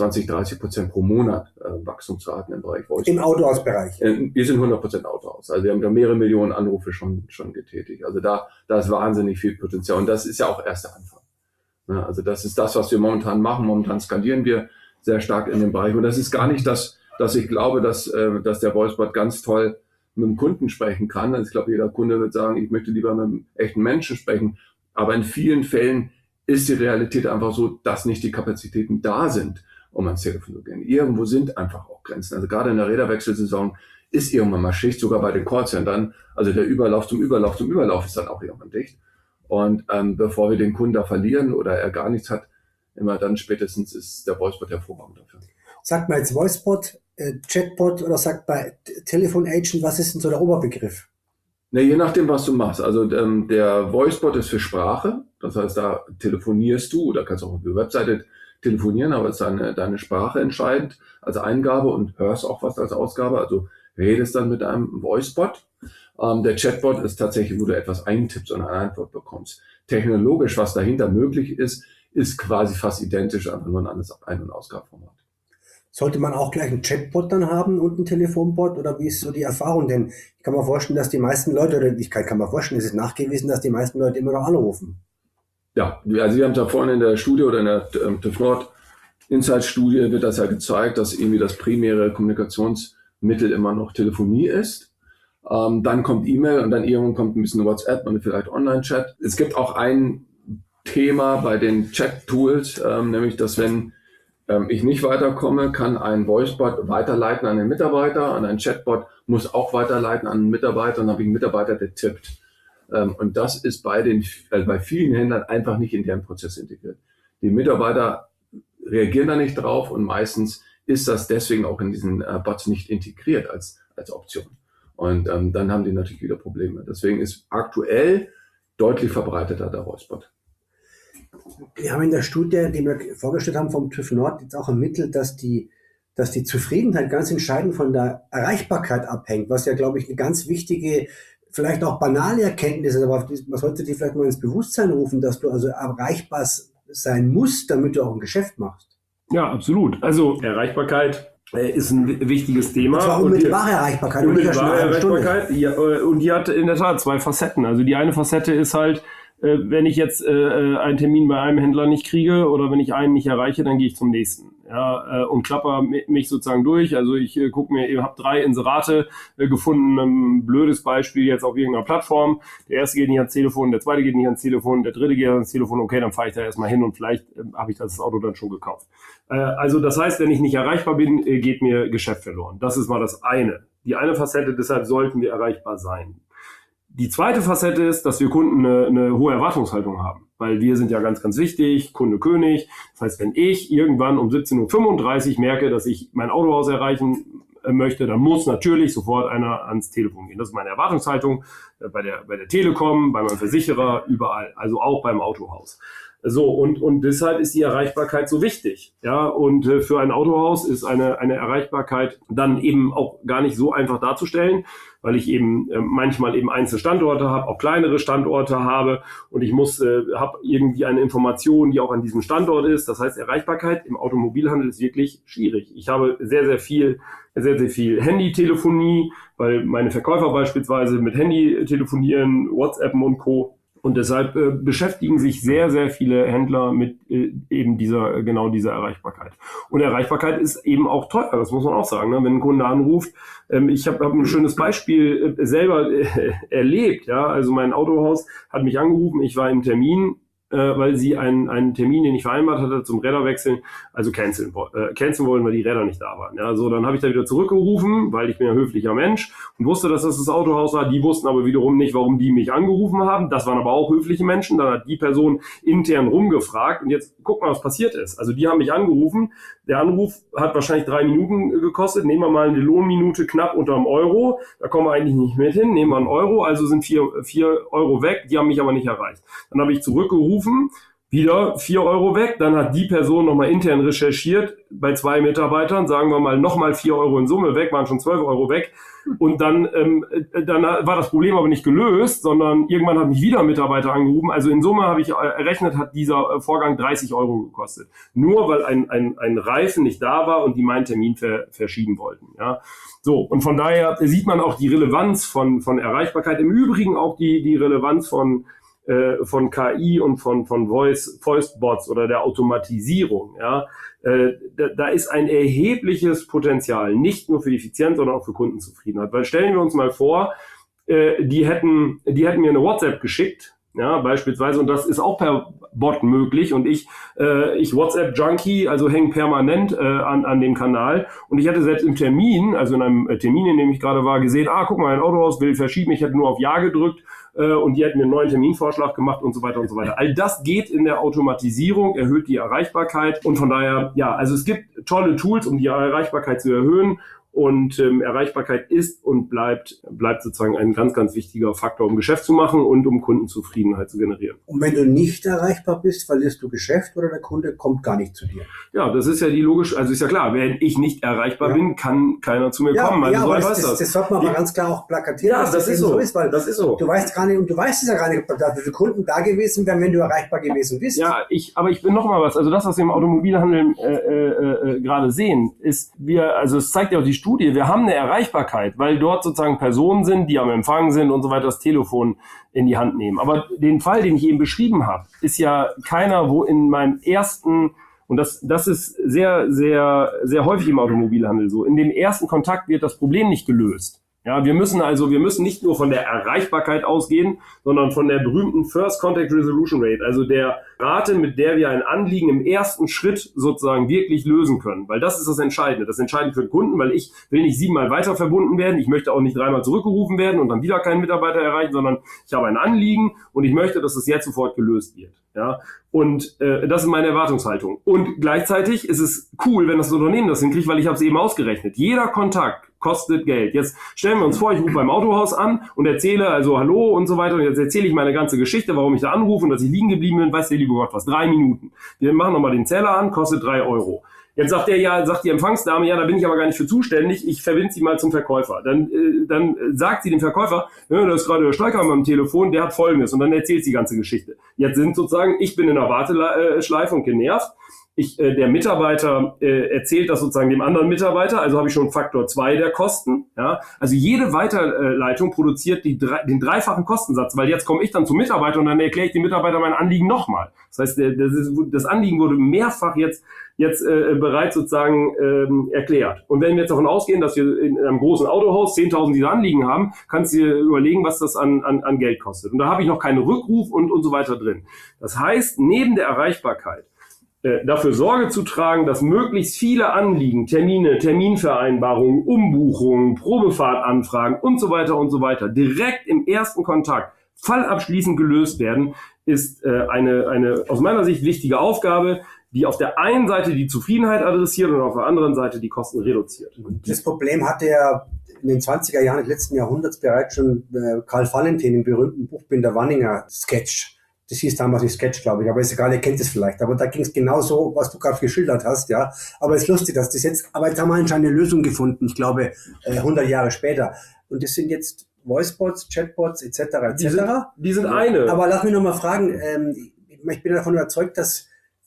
Speaker 4: 20-30% pro Monat Wachstumsraten im Bereich VoiceBot.
Speaker 2: Im Autohausbereich.
Speaker 4: Wir sind 100% Autohaus. Also wir haben da mehrere Millionen Anrufe schon getätigt. Also da ist wahnsinnig viel Potenzial. Und das ist ja auch erst der Anfang. Ja, also das ist das, was wir momentan machen. Momentan skalieren wir sehr stark in dem Bereich. Und das ist gar nicht dass ich glaube, dass der VoiceBot ganz toll mit dem Kunden sprechen kann. Also ich glaube, jeder Kunde wird sagen, ich möchte lieber mit einem echten Menschen sprechen. Aber in vielen Fällen ist die Realität einfach so, dass nicht die Kapazitäten da sind, um ans Telefon zu gehen. Irgendwo sind einfach auch Grenzen. Also gerade in der Räderwechselsaison ist irgendwann mal Schicht, sogar bei den Callcentern. Also der Überlauf zum Überlauf ist dann auch irgendwann dicht. Und bevor wir den Kunden da verlieren oder er gar nichts hat, immer dann spätestens ist der VoiceBot hervorragend dafür.
Speaker 2: Sagt man jetzt VoiceBot, Chatbot oder sagt man Telefon-Agent, was ist denn so der Oberbegriff?
Speaker 4: Ne, je nachdem, was du machst. Also der VoiceBot ist für Sprache. Das heißt, da telefonierst du oder kannst auch auf der Webseite telefonieren, aber ist deine Sprache entscheidend als Eingabe und hörst auch was als Ausgabe. Also redest dann mit einem VoiceBot. Der Chatbot ist tatsächlich, wo du etwas eintippst und eine Antwort bekommst. Technologisch, was dahinter möglich ist quasi fast identisch, einfach nur ein anderes Ein- und Ausgabeformat.
Speaker 2: Sollte man auch gleich einen Chatbot dann haben und einen Telefonbot oder wie ist so die Erfahrung? Denn ich kann mir vorstellen, dass die meisten Leute, oder ich kann mir vorstellen, es ist nachgewiesen, dass die meisten Leute immer noch anrufen.
Speaker 4: Ja, also wir haben da vorne in der Studie oder in der TÜV Nord Insights-Studie wird das ja gezeigt, dass irgendwie das primäre Kommunikationsmittel immer noch Telefonie ist. Dann kommt E-Mail und dann irgendwann kommt ein bisschen WhatsApp und vielleicht Online-Chat. Es gibt auch ein Thema bei den Chat-Tools, nämlich dass wenn ich nicht weiterkomme, kann ein VoiceBot weiterleiten an den Mitarbeiter und ein Chatbot muss auch weiterleiten an den Mitarbeiter und dann habe ich einen Mitarbeiter, der tippt. Und das ist bei vielen Händlern einfach nicht in deren Prozess integriert. Die Mitarbeiter reagieren da nicht drauf und meistens ist das deswegen auch in diesen Bots nicht integriert als Option. Und dann haben die natürlich wieder Probleme. Deswegen ist aktuell deutlich verbreiteter der VoiceBot.
Speaker 2: Wir haben in der Studie, die wir vorgestellt haben vom TÜV Nord, jetzt auch ermittelt, dass die Zufriedenheit ganz entscheidend von der Erreichbarkeit abhängt, was ja, glaube ich, eine ganz wichtige, vielleicht auch banale Erkenntnis ist, aber man sollte die vielleicht mal ins Bewusstsein rufen, dass du also erreichbar sein musst, damit du auch ein Geschäft machst.
Speaker 3: Ja, absolut. Also Erreichbarkeit ist ein wichtiges Thema.
Speaker 2: Und zwar unmittelbare Erreichbarkeit.
Speaker 3: Unmittelbare Erreichbarkeit, ja, und die hat in der Tat 2 Facetten. Also die eine Facette ist halt, wenn ich jetzt einen Termin bei einem Händler nicht kriege oder wenn ich einen nicht erreiche, dann gehe ich zum nächsten. Ja, und klapper mich sozusagen durch. Also ich gucke mir, ihr habt 3 Inserate gefunden, ein blödes Beispiel jetzt auf irgendeiner Plattform. Der erste geht nicht ans Telefon, der zweite geht nicht ans Telefon, der dritte geht ans Telefon. Okay, dann fahre ich da erstmal hin und vielleicht habe ich das Auto dann schon gekauft. Also das heißt, wenn ich nicht erreichbar bin, geht mir Geschäft verloren. Das ist mal das eine. Die eine Facette, deshalb sollten wir erreichbar sein. Die zweite Facette ist, dass wir Kunden eine hohe Erwartungshaltung haben, weil wir sind ja ganz, ganz wichtig, Kunde König. Das heißt, wenn ich irgendwann um 17:35 Uhr merke, dass ich mein Autohaus erreichen möchte, dann muss natürlich sofort einer ans Telefon gehen. Das ist meine Erwartungshaltung bei der Telekom, bei meinem Versicherer, überall, also auch beim Autohaus. So, und deshalb ist die Erreichbarkeit so wichtig. Ja, und für ein Autohaus ist eine Erreichbarkeit dann eben auch gar nicht so einfach darzustellen, weil ich eben manchmal eben einzelne Standorte habe, auch kleinere Standorte habe und ich habe irgendwie eine Information, die auch an diesem Standort ist. Das heißt, Erreichbarkeit im Automobilhandel ist wirklich schwierig. Ich habe sehr, sehr viel Handytelefonie, weil meine Verkäufer beispielsweise mit Handy telefonieren, WhatsAppen und Co. Und deshalb beschäftigen sich sehr, sehr viele Händler mit eben dieser Erreichbarkeit. Und Erreichbarkeit ist eben auch teuer, das muss man auch sagen. Ne? Wenn ein Kunde anruft, ich habe ein schönes Beispiel selber erlebt. Ja? Also mein Autohaus hat mich angerufen, ich war im Termin, weil sie einen Termin, den ich vereinbart hatte, zum Räderwechseln, also canceln wollen, weil die Räder nicht da waren. Ja, so, dann habe ich da wieder zurückgerufen, weil ich bin ein höflicher Mensch und wusste, dass das Autohaus war. Die wussten aber wiederum nicht, warum die mich angerufen haben. Das waren aber auch höfliche Menschen. Dann hat die Person intern rumgefragt und jetzt guck mal, was passiert ist. Also die haben mich angerufen. Der Anruf hat wahrscheinlich 3 Minuten gekostet. Nehmen wir mal eine Lohnminute knapp unter einem Euro. Da kommen wir eigentlich nicht mit hin. Nehmen wir einen Euro, also sind 4 Euro weg. Die haben mich aber nicht erreicht. Dann habe ich zurückgerufen. Wieder 4 Euro weg, dann hat die Person nochmal intern recherchiert, bei 2 Mitarbeitern, sagen wir mal nochmal 4 Euro in Summe weg, waren schon 12 Euro weg und dann war das Problem aber nicht gelöst, sondern irgendwann hat mich wieder ein Mitarbeiter angerufen, also in Summe habe ich errechnet, hat dieser Vorgang 30 Euro gekostet, nur weil ein Reifen nicht da war und die meinen Termin verschieben wollten, ja. So, und von daher sieht man auch die Relevanz von Erreichbarkeit, im Übrigen auch die Relevanz von KI und von Voice-Bots oder der Automatisierung, ja, da ist ein erhebliches Potenzial, nicht nur für die Effizienz, sondern auch für Kundenzufriedenheit. Weil stellen wir uns mal vor, die hätten mir eine WhatsApp geschickt, ja, beispielsweise, und das ist auch per Bot möglich und ich WhatsApp-Junkie, also hänge permanent an dem Kanal und ich hatte selbst im Termin, also in einem Termin, in dem ich gerade war, gesehen, guck mal, ein Autohaus will verschieben, ich hätte nur auf Ja gedrückt und die hätten mir einen neuen Terminvorschlag gemacht und so weiter und so weiter. All das geht in der Automatisierung, erhöht die Erreichbarkeit und von daher, ja, also es gibt tolle Tools, um die Erreichbarkeit zu erhöhen. Und Erreichbarkeit ist und bleibt sozusagen ein ganz, ganz wichtiger Faktor, um Geschäft zu machen und um Kundenzufriedenheit zu generieren.
Speaker 2: Und wenn du nicht erreichbar bist, verlierst du Geschäft oder der Kunde kommt gar nicht zu dir?
Speaker 3: Ja, das ist ja die logische, also ist ja klar, wenn ich nicht erreichbar bin, kann keiner zu mir kommen. Also
Speaker 2: aber das sollte man aber ganz klar auch plakatieren,
Speaker 3: dass das ist so ist, weil
Speaker 2: das ist so. Du weißt gar nicht, und du weißt es ja gar nicht, ob da viele Kunden da gewesen wären, wenn du erreichbar gewesen bist.
Speaker 3: Ja, aber ich bin noch mal was, also das, was wir im Automobilhandel gerade sehen, ist, also es zeigt ja auch die Studie, wir haben eine Erreichbarkeit, weil dort sozusagen Personen sind, die am Empfang sind und so weiter, das Telefon in die Hand nehmen. Aber den Fall, den ich eben beschrieben habe, ist ja keiner, wo in meinem ersten, und das ist sehr, sehr, sehr häufig im Automobilhandel so, in dem ersten Kontakt wird das Problem nicht gelöst. Ja, wir müssen nicht nur von der Erreichbarkeit ausgehen, sondern von der berühmten First Contact Resolution Rate, also der Rate, mit der wir ein Anliegen im ersten Schritt sozusagen wirklich lösen können. Weil das ist das Entscheidende. Das Entscheidende für den Kunden, weil ich will nicht 7-mal weiter verbunden werden, ich möchte auch nicht 3-mal zurückgerufen werden und dann wieder keinen Mitarbeiter erreichen, sondern ich habe ein Anliegen und ich möchte, dass es jetzt sofort gelöst wird. Ja, und das ist meine Erwartungshaltung. Und gleichzeitig ist es cool, wenn das Unternehmen das hinkriegt, weil ich habe es eben ausgerechnet. Jeder Kontakt kostet Geld. Jetzt stellen wir uns vor, ich rufe beim Autohaus an und erzähle also Hallo und so weiter. Und jetzt erzähle ich meine ganze Geschichte, warum ich da anrufe und dass ich liegen geblieben bin. Weiß der liebe Gott was, 3 Minuten. Wir machen nochmal den Zähler an, kostet 3 Euro. Jetzt sagt die Empfangsdame, ja, da bin ich aber gar nicht für zuständig, ich verbinde Sie mal zum Verkäufer. Dann sagt sie dem Verkäufer, ja, da ist gerade der Steiger am Telefon, der hat Folgendes und dann erzählt sie die ganze Geschichte. Jetzt sind sozusagen, ich bin in der Warteschleife und genervt. Der Mitarbeiter erzählt das sozusagen dem anderen Mitarbeiter, also habe ich schon Faktor 2 der Kosten. Ja? Also jede Weiterleitung produziert den dreifachen Kostensatz, weil jetzt komme ich dann zum Mitarbeiter und dann erkläre ich dem Mitarbeiter mein Anliegen nochmal. Das heißt, das Anliegen wurde mehrfach jetzt bereits sozusagen erklärt. Und wenn wir jetzt davon ausgehen, dass wir in einem großen Autohaus 10.000 dieser Anliegen haben, kannst du dir überlegen, was das an Geld kostet. Und da habe ich noch keinen Rückruf und so weiter drin. Das heißt, neben der Erreichbarkeit dafür Sorge zu tragen, dass möglichst viele Anliegen, Termine, Terminvereinbarungen, Umbuchungen, Probefahrtanfragen und so weiter direkt im ersten Kontakt fallabschließend gelöst werden, ist eine aus meiner Sicht wichtige Aufgabe, die auf der einen Seite die Zufriedenheit adressiert und auf der anderen Seite die Kosten reduziert.
Speaker 2: Das Problem hatte ja in den 20er Jahren des letzten Jahrhunderts bereits schon Karl Valentin im berühmten Buchbinder Wanninger Sketch. Das hieß damals nicht Sketch, glaube ich, aber ist egal, ihr kennt es vielleicht. Aber da ging es genau so, was du gerade geschildert hast, ja. Aber es ist lustig, dass das jetzt, aber jetzt haben wir anscheinend eine Lösung gefunden, ich glaube, 100 Jahre später. Und das sind jetzt Voicebots, Chatbots, etc., etc.
Speaker 3: Die sind eine.
Speaker 2: Aber lass mich noch mal fragen, ich bin davon überzeugt, dass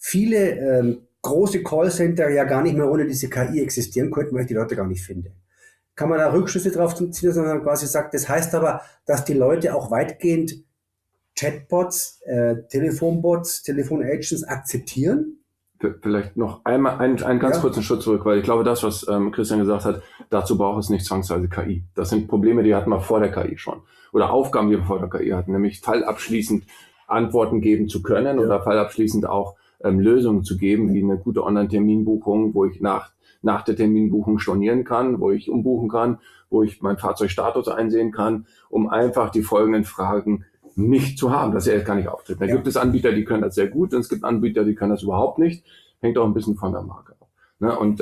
Speaker 2: viele große Callcenter ja gar nicht mehr ohne diese KI existieren könnten, weil ich die Leute gar nicht finde. Kann man da Rückschlüsse drauf ziehen, dass man quasi sagt, das heißt aber, dass die Leute auch weitgehend Chatbots, Telefonbots, Telefonagents akzeptieren?
Speaker 4: Vielleicht noch einmal einen ganz kurzen Schritt zurück, weil ich glaube, das, was Christian gesagt hat, dazu braucht es nicht zwangsweise KI. Das sind Probleme, die hatten wir vor der KI schon. Oder Aufgaben, die wir vor der KI hatten, nämlich fallabschließend Antworten geben zu können oder fallabschließend auch Lösungen zu geben, wie eine gute Online-Terminbuchung, wo ich nach der Terminbuchung stornieren kann, wo ich umbuchen kann, wo ich meinen Fahrzeugstatus einsehen kann, um einfach die folgenden Fragen nicht zu haben, dass er jetzt gar nicht auftritt. Da gibt es Anbieter, die können das sehr gut und es gibt Anbieter, die können das überhaupt nicht. Hängt auch ein bisschen von der Marke ab. Ne? Und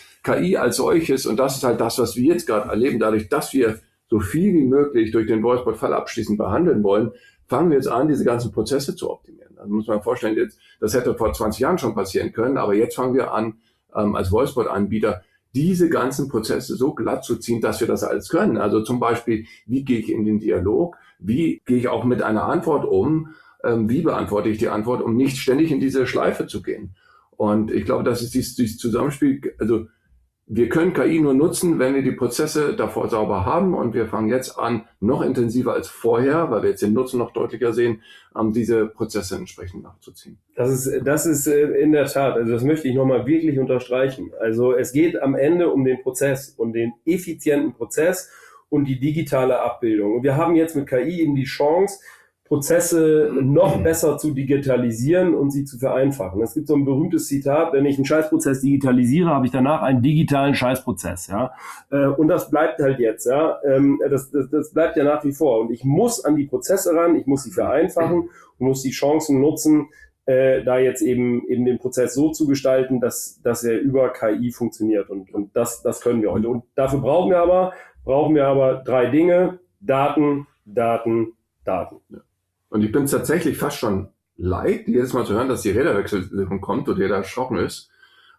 Speaker 4: KI als solches, und das ist halt das, was wir jetzt gerade erleben, dadurch, dass wir so viel wie möglich durch den VoiceBot fallabschließend behandeln wollen, fangen wir jetzt an, diese ganzen Prozesse zu optimieren. Also muss man vorstellen, jetzt, das hätte vor 20 Jahren schon passieren können, aber jetzt fangen wir an, als VoiceBot-Anbieter diese ganzen Prozesse so glatt zu ziehen, dass wir das alles können. Also zum Beispiel, wie gehe ich in den Dialog? Wie gehe ich auch mit einer Antwort um? Wie beantworte ich die Antwort, um nicht ständig in diese Schleife zu gehen? Und ich glaube, das ist dieses Zusammenspiel. Also wir können KI nur nutzen, wenn wir die Prozesse davor sauber haben. Und wir fangen jetzt an, noch intensiver als vorher, weil wir jetzt den Nutzen noch deutlicher sehen, diese Prozesse entsprechend nachzuziehen.
Speaker 3: Das ist in der Tat, also das möchte ich nochmal wirklich unterstreichen. Also es geht am Ende um den Prozess und den effizienten Prozess und die digitale Abbildung. Und wir haben jetzt mit KI eben die Chance, Prozesse noch besser zu digitalisieren und sie zu vereinfachen. Es gibt so ein berühmtes Zitat: Wenn ich einen Scheißprozess digitalisiere, habe ich danach einen digitalen Scheißprozess. Ja, und das bleibt halt jetzt. Ja, das bleibt ja nach wie vor. Und ich muss an die Prozesse ran, ich muss sie vereinfachen und muss die Chancen nutzen, da jetzt eben den Prozess so zu gestalten, dass er über KI funktioniert. Und das können wir heute. Und dafür brauchen wir aber 3 Dinge: Daten, Daten, Daten.
Speaker 4: Ja. Und ich bin es tatsächlich fast schon leid, jedes Mal zu hören, dass die Räderwechselsaison kommt und jeder erschrocken ist.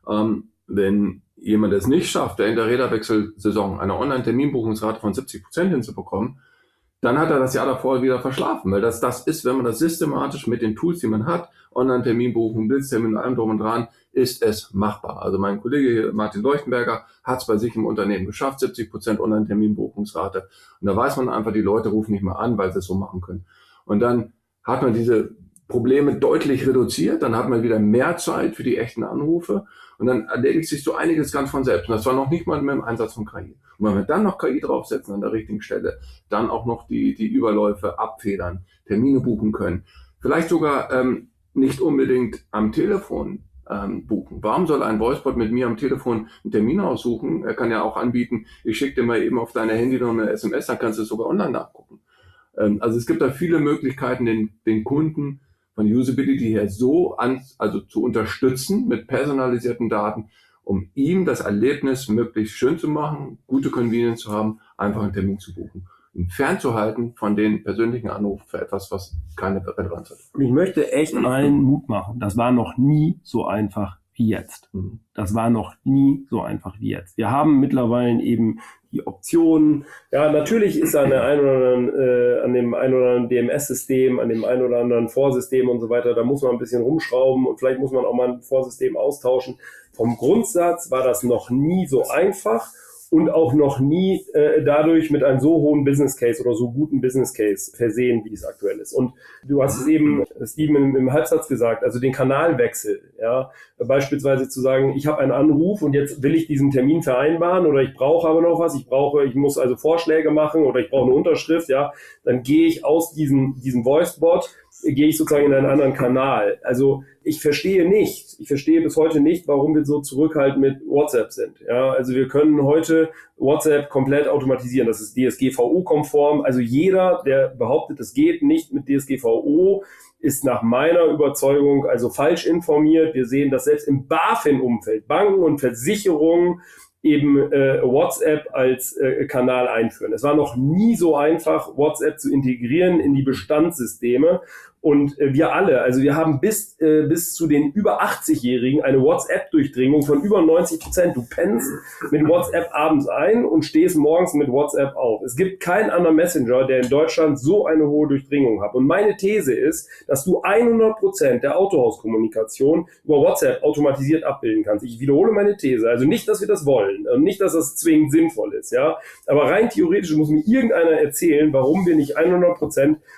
Speaker 4: Wenn jemand es nicht schafft, der in der Räderwechselsaison eine Online-Terminbuchungsrate von 70% hinzubekommen, dann hat er das Jahr davor wieder verschlafen. Weil das ist, wenn man das systematisch mit den Tools, die man hat, Online-Terminbuchung, Blitztermin und allem drum und dran, ist es machbar. Also mein Kollege hier, Martin Leuchtenberger, hat es bei sich im Unternehmen geschafft, 70% Online-Terminbuchungsrate. Und da weiß man einfach, die Leute rufen nicht mehr an, weil sie es so machen können. Und dann hat man diese Probleme deutlich reduziert, dann hat man wieder mehr Zeit für die echten Anrufe und dann erledigt sich so einiges ganz von selbst. Und das war noch nicht mal mit dem Einsatz von KI. Und wenn wir dann noch KI draufsetzen an der richtigen Stelle, dann auch noch die Überläufe abfedern, Termine buchen können, vielleicht sogar nicht unbedingt am Telefon buchen. Warum soll ein VoiceBot mit mir am Telefon einen Termin aussuchen? Er kann ja auch anbieten, ich schicke dir mal eben auf deine Handynummer eine SMS, dann kannst du es sogar online nachgucken. Also es gibt da viele Möglichkeiten, den Kunden von Usability her so zu unterstützen mit personalisierten Daten, um ihm das Erlebnis möglichst schön zu machen, gute Convenience zu haben, einfach einen Termin zu buchen. Ihn fernzuhalten von den persönlichen Anrufen für etwas, was keine Relevanz hat.
Speaker 3: Und ich möchte echt allen Mut machen. Das war noch nie so einfach wie jetzt. Das war noch nie so einfach wie jetzt. Wir haben mittlerweile eben die Optionen. Ja, natürlich ist an dem einen oder anderen DMS-System, an dem einen oder anderen Vorsystem und so weiter, da muss man ein bisschen rumschrauben und vielleicht muss man auch mal ein Vorsystem austauschen. Vom Grundsatz war das noch nie so einfach und auch noch nie dadurch mit einem so hohen Business Case oder so guten Business Case versehen, wie es aktuell ist. Und du hast es eben, Steven, im Halbsatz gesagt, also den Kanalwechsel, ja, beispielsweise zu sagen, ich habe einen Anruf und jetzt will ich diesen Termin vereinbaren oder ich brauche aber noch was, ich muss also Vorschläge machen oder ich brauche eine Unterschrift, ja, dann gehe ich aus diesem VoiceBot, gehe ich sozusagen in einen anderen Kanal. Also ich verstehe bis heute nicht, warum wir so zurückhaltend mit WhatsApp sind. Ja, also wir können heute WhatsApp komplett automatisieren. Das ist DSGVO-konform. Also jeder, der behauptet, es geht nicht mit DSGVO, ist nach meiner Überzeugung also falsch informiert. Wir sehen das selbst im BaFin-Umfeld, Banken und Versicherungen, eben WhatsApp als Kanal einführen. Es war noch nie so einfach, WhatsApp zu integrieren in die Bestandssysteme. Und wir alle, also wir haben bis zu den über 80-Jährigen eine WhatsApp-Durchdringung von über 90%. Du pennst mit WhatsApp abends ein und stehst morgens mit WhatsApp auf. Es gibt keinen anderen Messenger, der in Deutschland so eine hohe Durchdringung hat. Und meine These ist, dass du 100% der Autohauskommunikation über WhatsApp automatisiert abbilden kannst. Ich wiederhole meine These. Also nicht, dass wir das wollen und nicht, dass das zwingend sinnvoll ist, ja. Aber rein theoretisch muss mir irgendeiner erzählen, warum wir nicht 100%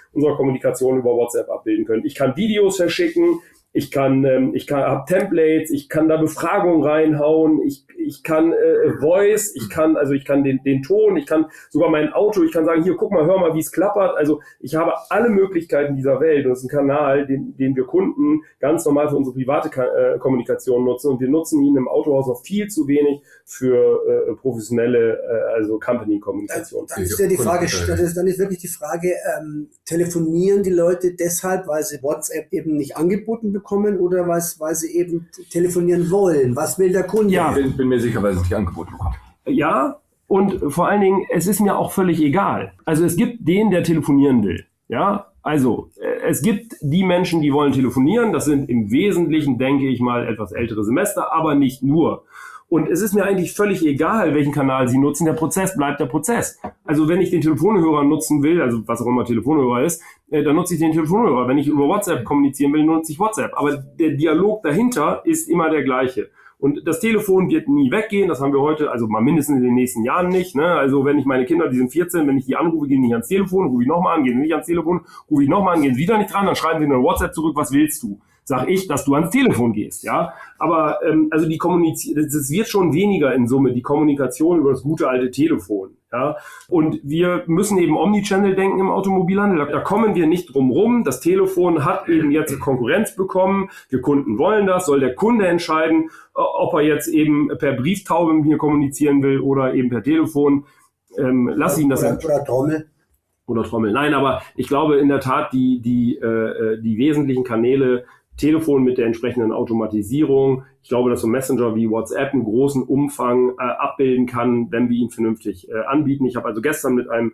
Speaker 3: unserer Kommunikation über WhatsApp abbilden können. Ich kann Videos verschicken, ich habe Templates, ich kann da Befragungen reinhauen, ich kann Voice, ich kann den Ton, ich kann sogar mein Auto, ich kann sagen, hier, guck mal, hör mal, wie es klappert. Also ich habe alle Möglichkeiten dieser Welt. Das ist ein Kanal, den wir Kunden ganz normal für unsere private Kommunikation nutzen, und wir nutzen ihn im Autohaus noch viel zu wenig für professionelle, also Company-Kommunikation.
Speaker 2: Dann ist ja die Frage, dann ist wirklich die Frage, telefonieren die Leute deshalb, weil sie WhatsApp eben nicht angeboten bekommen, oder weil sie eben telefonieren wollen? Was will der Kunde?
Speaker 3: Ja.
Speaker 4: Ich bin mir sicher, weil sie es nicht angeboten bekommen.
Speaker 3: Ja, und vor allen Dingen, es ist mir auch völlig egal. Also es gibt den, der telefonieren will. Ja, also es gibt die Menschen, die wollen telefonieren. Das sind im Wesentlichen, denke ich mal, etwas ältere Semester, aber nicht nur. Und es ist mir eigentlich völlig egal, welchen Kanal Sie nutzen. Der Prozess bleibt der Prozess. Also wenn ich den Telefonhörer nutzen will, also was auch immer Telefonhörer ist, dann nutze ich den Telefonhörer. Wenn ich über WhatsApp kommunizieren will, nutze ich WhatsApp. Aber der Dialog dahinter ist immer der gleiche. Und das Telefon wird nie weggehen. Das haben wir heute, also mal mindestens in den nächsten Jahren nicht. Ne? Also wenn ich meine Kinder, die sind 14, wenn ich die anrufe, gehen die nicht ans Telefon, rufe ich nochmal an, gehen sie nicht ans Telefon, rufe ich nochmal an, gehen sie wieder nicht dran, dann schreiben sie eine WhatsApp zurück, was willst du? Sag ich, dass du ans Telefon gehst, ja. Aber also das wird schon weniger in Summe, die Kommunikation über das gute alte Telefon, ja. Und wir müssen eben Omnichannel denken im Automobilhandel. Da kommen wir nicht drum rum. Das Telefon hat eben jetzt Konkurrenz bekommen. Wir Kunden wollen das. Soll der Kunde entscheiden, ob er jetzt eben per Brieftaube mit mir kommunizieren will oder eben per Telefon. Lass ihn das.
Speaker 2: Oder Trommel.
Speaker 3: Oder Trommel. Nein, aber ich glaube in der Tat, die wesentlichen Kanäle, Telefon mit der entsprechenden Automatisierung. Ich glaube, dass so ein Messenger wie WhatsApp einen großen Umfang abbilden kann, wenn wir ihn vernünftig anbieten. Ich habe also gestern mit einem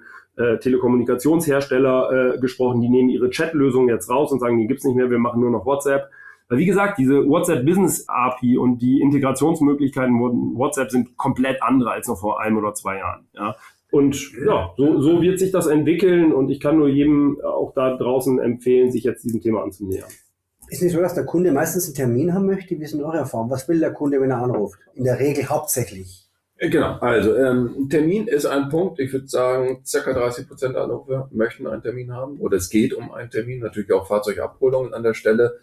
Speaker 3: Telekommunikationshersteller gesprochen, die nehmen ihre Chatlösung jetzt raus und sagen, die gibt's nicht mehr, wir machen nur noch WhatsApp. Weil wie gesagt, diese WhatsApp Business API und die Integrationsmöglichkeiten von WhatsApp sind komplett andere als noch vor 1 oder 2 Jahren. Ja. Und ja, so wird sich das entwickeln, und ich kann nur jedem auch da draußen empfehlen, sich jetzt diesem Thema anzunähern.
Speaker 2: Ist nicht so, dass der Kunde meistens einen Termin haben möchte? Wie ist denn eure Erfahrung? Was will der Kunde, wenn er anruft? In der Regel hauptsächlich.
Speaker 4: Genau, also Termin ist ein Punkt. Ich würde sagen, ca. 30% der Anrufer möchten einen Termin haben, oder es geht um einen Termin. Natürlich auch Fahrzeugabholungen an der Stelle,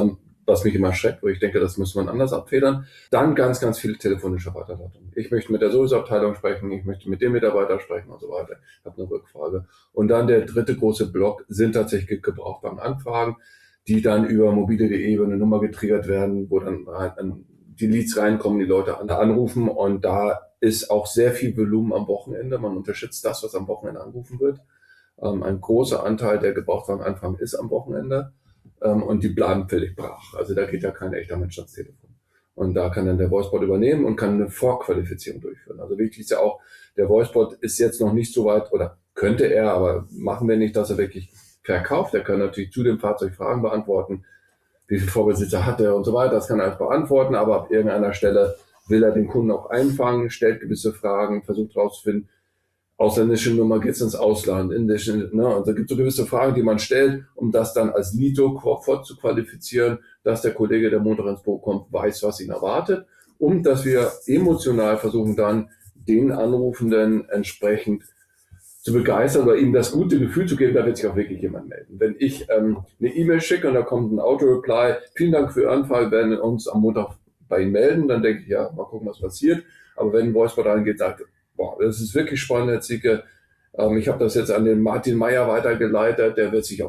Speaker 4: was mich immer schreckt, wo ich denke, das müsste man anders abfedern. Dann ganz, ganz viele telefonische Weiterleitungen. Ich möchte mit der Sowieso-Abteilung sprechen, ich möchte mit dem Mitarbeiter sprechen und so weiter. Ich habe eine Rückfrage. Und dann der dritte große Block sind tatsächlich Gebrauchtwagenanfragen, die dann über mobile.de über eine Nummer getriggert werden, wo dann die Leads reinkommen, die Leute anrufen, und da ist auch sehr viel Volumen am Wochenende. Man unterschätzt das, was am Wochenende angerufen wird. Ein großer Anteil der Gebrauchtwagenanfragen ist am Wochenende, und die bleiben völlig brach. Also da geht ja kein echter Mensch ans Telefon. Und da kann dann der Voicebot übernehmen und kann eine Vorqualifizierung durchführen. Also wichtig ist ja auch, der Voicebot ist jetzt noch nicht so weit, oder könnte er, aber machen wir nicht, dass er wirklich verkauft. Er kann natürlich zu dem Fahrzeug Fragen beantworten, wie viel Vorbesitzer hat er und so weiter. Das kann er alles beantworten, aber ab irgendeiner Stelle will er den Kunden auch einfangen, stellt gewisse Fragen, versucht herauszufinden, ausländische Nummer, geht's ins Ausland, indische, ne? Und da gibt es so gewisse Fragen, die man stellt, um das dann als Lido vorzuqualifizieren, dass der Kollege, der Montag ins Büro kommt, weiß, was ihn erwartet, und dass wir emotional versuchen dann, den Anrufenden entsprechend zu begeistern oder ihm das gute Gefühl zu geben, da wird sich auch wirklich jemand melden. Wenn ich eine E-Mail schicke und da kommt ein Auto-Reply, vielen Dank für Ihre Anfrage, werden wir uns am Montag bei Ihnen melden, dann denke ich, ja, mal gucken, was passiert. Aber wenn ein Voicebot reingeht, sagt, boah, das ist wirklich spannend, Herr Zieke, ich habe das jetzt an den Martin Meyer weitergeleitet, der wird sich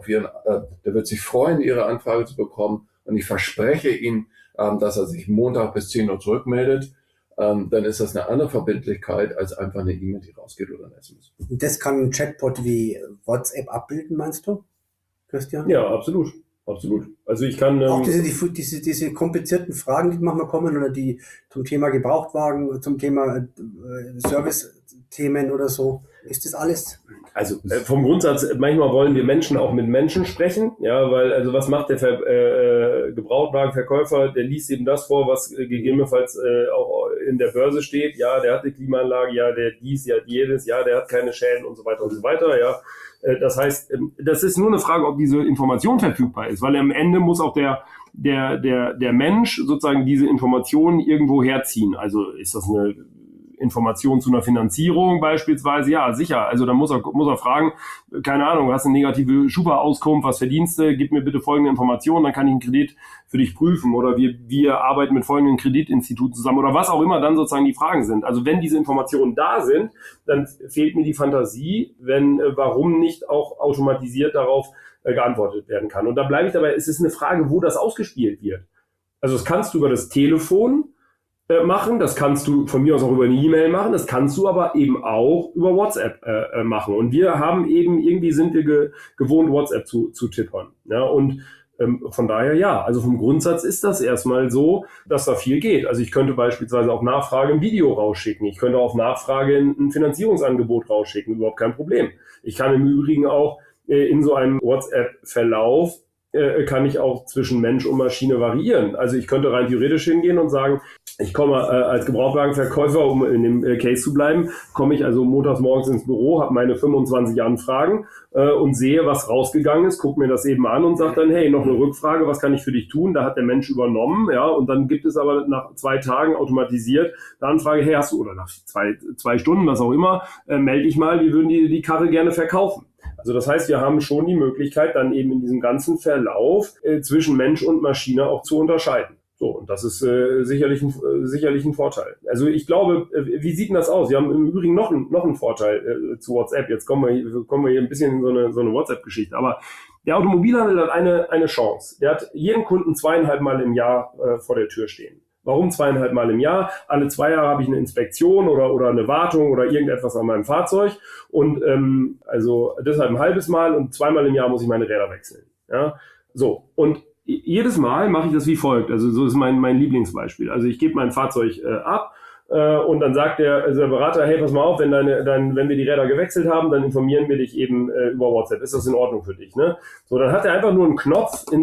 Speaker 4: freuen, Ihre Anfrage zu bekommen, und ich verspreche Ihnen, dass er sich Montag bis 10 Uhr zurückmeldet. Dann ist das eine andere Verbindlichkeit als einfach eine E-Mail, die rausgeht, oder ein SMS.
Speaker 2: Und das kann ein Chatbot wie WhatsApp abbilden, meinst du, Christian?
Speaker 3: Ja, absolut. Absolut. Also ich kann...
Speaker 2: auch diese komplizierten Fragen, die manchmal kommen, oder die zum Thema Gebrauchtwagen, zum Thema Service-Themen oder so, ist das alles?
Speaker 3: Also vom Grundsatz, manchmal wollen wir Menschen auch mit Menschen sprechen, ja, weil, also was macht der Gebrauchtwagenverkäufer? Der liest eben das vor, was gegebenenfalls auch in der Börse steht. Ja, der hat eine Klimaanlage, ja, der dies, ja, jedes, ja, der hat keine Schäden und so weiter und so weiter, ja. Das heißt, das ist nur eine Frage, ob diese Information verfügbar ist, weil am Ende muss auch der Mensch sozusagen diese Informationen irgendwo herziehen. Also ist das eine Informationen zu einer Finanzierung beispielsweise, ja, sicher. Also da muss er fragen, keine Ahnung, hast eine negative Schufa-Auskunft, was verdienst du, gib mir bitte folgende Informationen, dann kann ich einen Kredit für dich prüfen oder wir arbeiten mit folgenden Kreditinstituten zusammen oder was auch immer dann sozusagen die Fragen sind. Also wenn diese Informationen da sind, dann fehlt mir die Fantasie, warum nicht auch automatisiert darauf geantwortet werden kann. Und da bleibe ich dabei, es ist eine Frage, wo das ausgespielt wird. Also das kannst du über das Telefon machen, das kannst du von mir aus auch über eine E-Mail machen, das kannst du aber eben auch über WhatsApp machen. Und wir haben eben, irgendwie sind wir gewohnt, WhatsApp zu tippern. Ja, und von daher ja, also vom Grundsatz ist das erstmal so, dass da viel geht. Also ich könnte beispielsweise auf Nachfrage ein Video rausschicken, ich könnte auf Nachfrage ein Finanzierungsangebot rausschicken, überhaupt kein Problem. Ich kann im Übrigen auch in so einem WhatsApp-Verlauf kann ich auch zwischen Mensch und Maschine variieren. Also ich könnte rein theoretisch hingehen und sagen, ich komme als Gebrauchtwagenverkäufer, um in dem Case zu bleiben, komme ich also montags morgens ins Büro, habe meine 25 Anfragen und sehe, was rausgegangen ist, gucke mir das eben an und sage dann, hey, noch eine Rückfrage, was kann ich für dich tun? Da hat der Mensch übernommen, ja, und dann gibt es aber nach 2 Tagen automatisiert eine Anfrage, hey, hast du, oder nach zwei Stunden, was auch immer, melde dich mal, wir würden die Karre gerne verkaufen. Also das heißt, wir haben schon die Möglichkeit, dann eben in diesem ganzen Verlauf zwischen Mensch und Maschine auch zu unterscheiden. So, und das ist sicherlich ein Vorteil. Also ich glaube, wie sieht denn das aus? Wir haben im Übrigen noch einen Vorteil zu WhatsApp. Jetzt kommen wir hier ein bisschen in so eine WhatsApp-Geschichte. Aber der Automobilhandel hat eine Chance. Der hat jeden Kunden 2,5 Mal im Jahr vor der Tür stehen. Warum 2,5 Mal im Jahr? Alle 2 Jahre habe ich eine Inspektion oder eine Wartung oder irgendetwas an meinem Fahrzeug. Und also deshalb ein halbes Mal und 2-mal im Jahr muss ich meine Räder wechseln. Ja, so. Und jedes Mal mache ich das wie folgt. Also so ist mein Lieblingsbeispiel. Also ich gebe mein Fahrzeug ab und dann sagt der Berater, hey, pass mal auf, wenn wir die Räder gewechselt haben, dann informieren wir dich eben über WhatsApp. Ist das in Ordnung für dich? Ne? So, dann hat er einfach nur einen Knopf in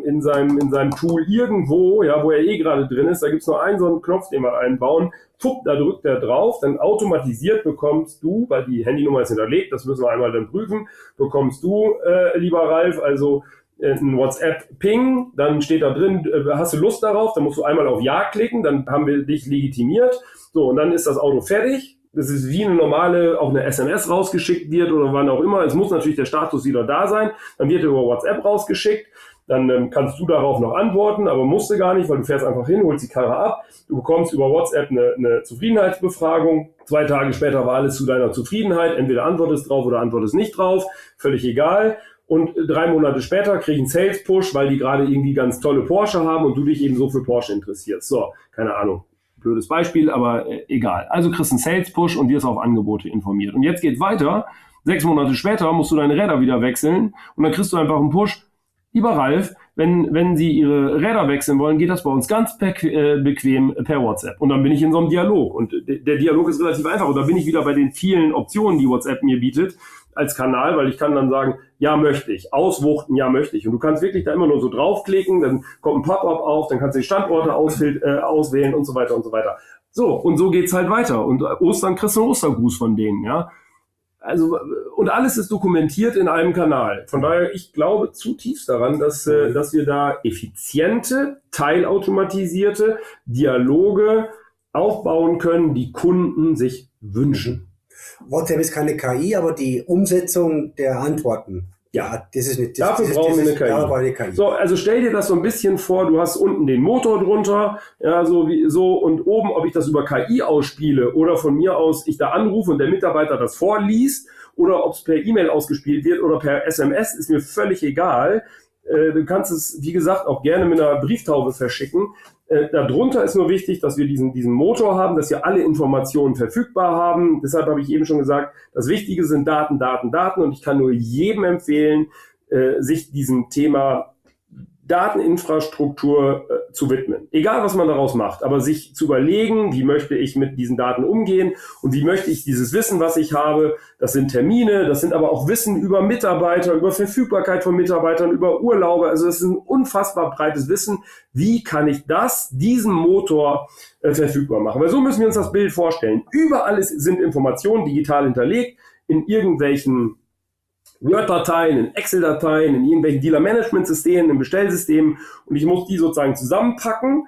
Speaker 3: seinem Tool irgendwo, ja, wo er gerade drin ist. Da gibt's nur einen so einen Knopf, den wir einbauen. Pupp, da drückt er drauf, dann automatisiert bekommst du, weil die Handynummer ist hinterlegt, das müssen wir einmal dann prüfen, bekommst du, lieber Ralf, also ein WhatsApp-Ping, dann steht da drin, hast du Lust darauf, dann musst du einmal auf Ja klicken, dann haben wir dich legitimiert. So, und dann ist das Auto fertig. Das ist wie eine normale, auch eine SMS rausgeschickt wird oder wann auch immer. Es muss natürlich der Status wieder da sein. Dann wird er über WhatsApp rausgeschickt. Dann kannst du darauf noch antworten, aber musst du gar nicht, weil du fährst einfach hin, holst die Karre ab. Du bekommst über WhatsApp eine Zufriedenheitsbefragung. 2 Tage später war alles zu deiner Zufriedenheit. Entweder antwortest drauf oder antwortest nicht drauf. Völlig egal. Und 3 Monate später kriege ich einen Sales-Push, weil die gerade irgendwie ganz tolle Porsche haben und du dich eben so für Porsche interessierst. So, keine Ahnung. Blödes Beispiel, aber egal. Also kriegst einen Sales-Push und wirst auf Angebote informiert. Und jetzt geht's weiter. 6 Monate später musst du deine Räder wieder wechseln und dann kriegst du einfach einen Push. Lieber Ralf, wenn Sie Ihre Räder wechseln wollen, geht das bei uns ganz bequem per WhatsApp. Und dann bin ich in so einem Dialog. Und der Dialog ist relativ einfach. Und da bin ich wieder bei den vielen Optionen, die WhatsApp mir bietet als Kanal, weil ich kann dann sagen, ja, möchte ich. Auswuchten, ja, möchte ich. Und du kannst wirklich da immer nur so draufklicken, dann kommt ein Pop-up auf, dann kannst du die Standorte auswählen und so weiter und so weiter. So, und so geht's halt weiter. Und Ostern kriegst du einen Ostergruß von denen, ja. Also, und alles ist dokumentiert in einem Kanal. Von daher, ich glaube zutiefst daran, dass wir da effiziente, teilautomatisierte Dialoge aufbauen können, die Kunden sich wünschen.
Speaker 2: WhatsApp ist keine KI, aber die Umsetzung der Antworten. Ja, das ist nicht.
Speaker 3: Dafür brauchen wir eine KI. So, also stell dir das so ein bisschen vor, du hast unten den Motor drunter, ja, so und oben, ob ich das über KI ausspiele oder von mir aus ich da anrufe und der Mitarbeiter das vorliest oder ob es per E-Mail ausgespielt wird oder per SMS, ist mir völlig egal. Du kannst es, wie gesagt, auch gerne mit einer Brieftaube verschicken. Darunter ist nur wichtig, dass wir diesen Motor haben, dass wir alle Informationen verfügbar haben. Deshalb habe ich eben schon gesagt, das Wichtige sind Daten, Daten, Daten. Und ich kann nur jedem empfehlen, sich diesem Thema Dateninfrastruktur zu widmen. Egal, was man daraus macht, aber sich zu überlegen, wie möchte ich mit diesen Daten umgehen und wie möchte ich dieses Wissen, was ich habe, das sind Termine, das sind aber auch Wissen über Mitarbeiter, über Verfügbarkeit von Mitarbeitern, über Urlaube, also das ist ein unfassbar breites Wissen. Wie kann ich diesen Motor verfügbar machen? Weil so müssen wir uns das Bild vorstellen. Überall sind Informationen digital hinterlegt, in irgendwelchen Word-Dateien, in Excel-Dateien, in irgendwelchen Dealer-Management-Systemen, in Bestellsystemen und ich muss die sozusagen zusammenpacken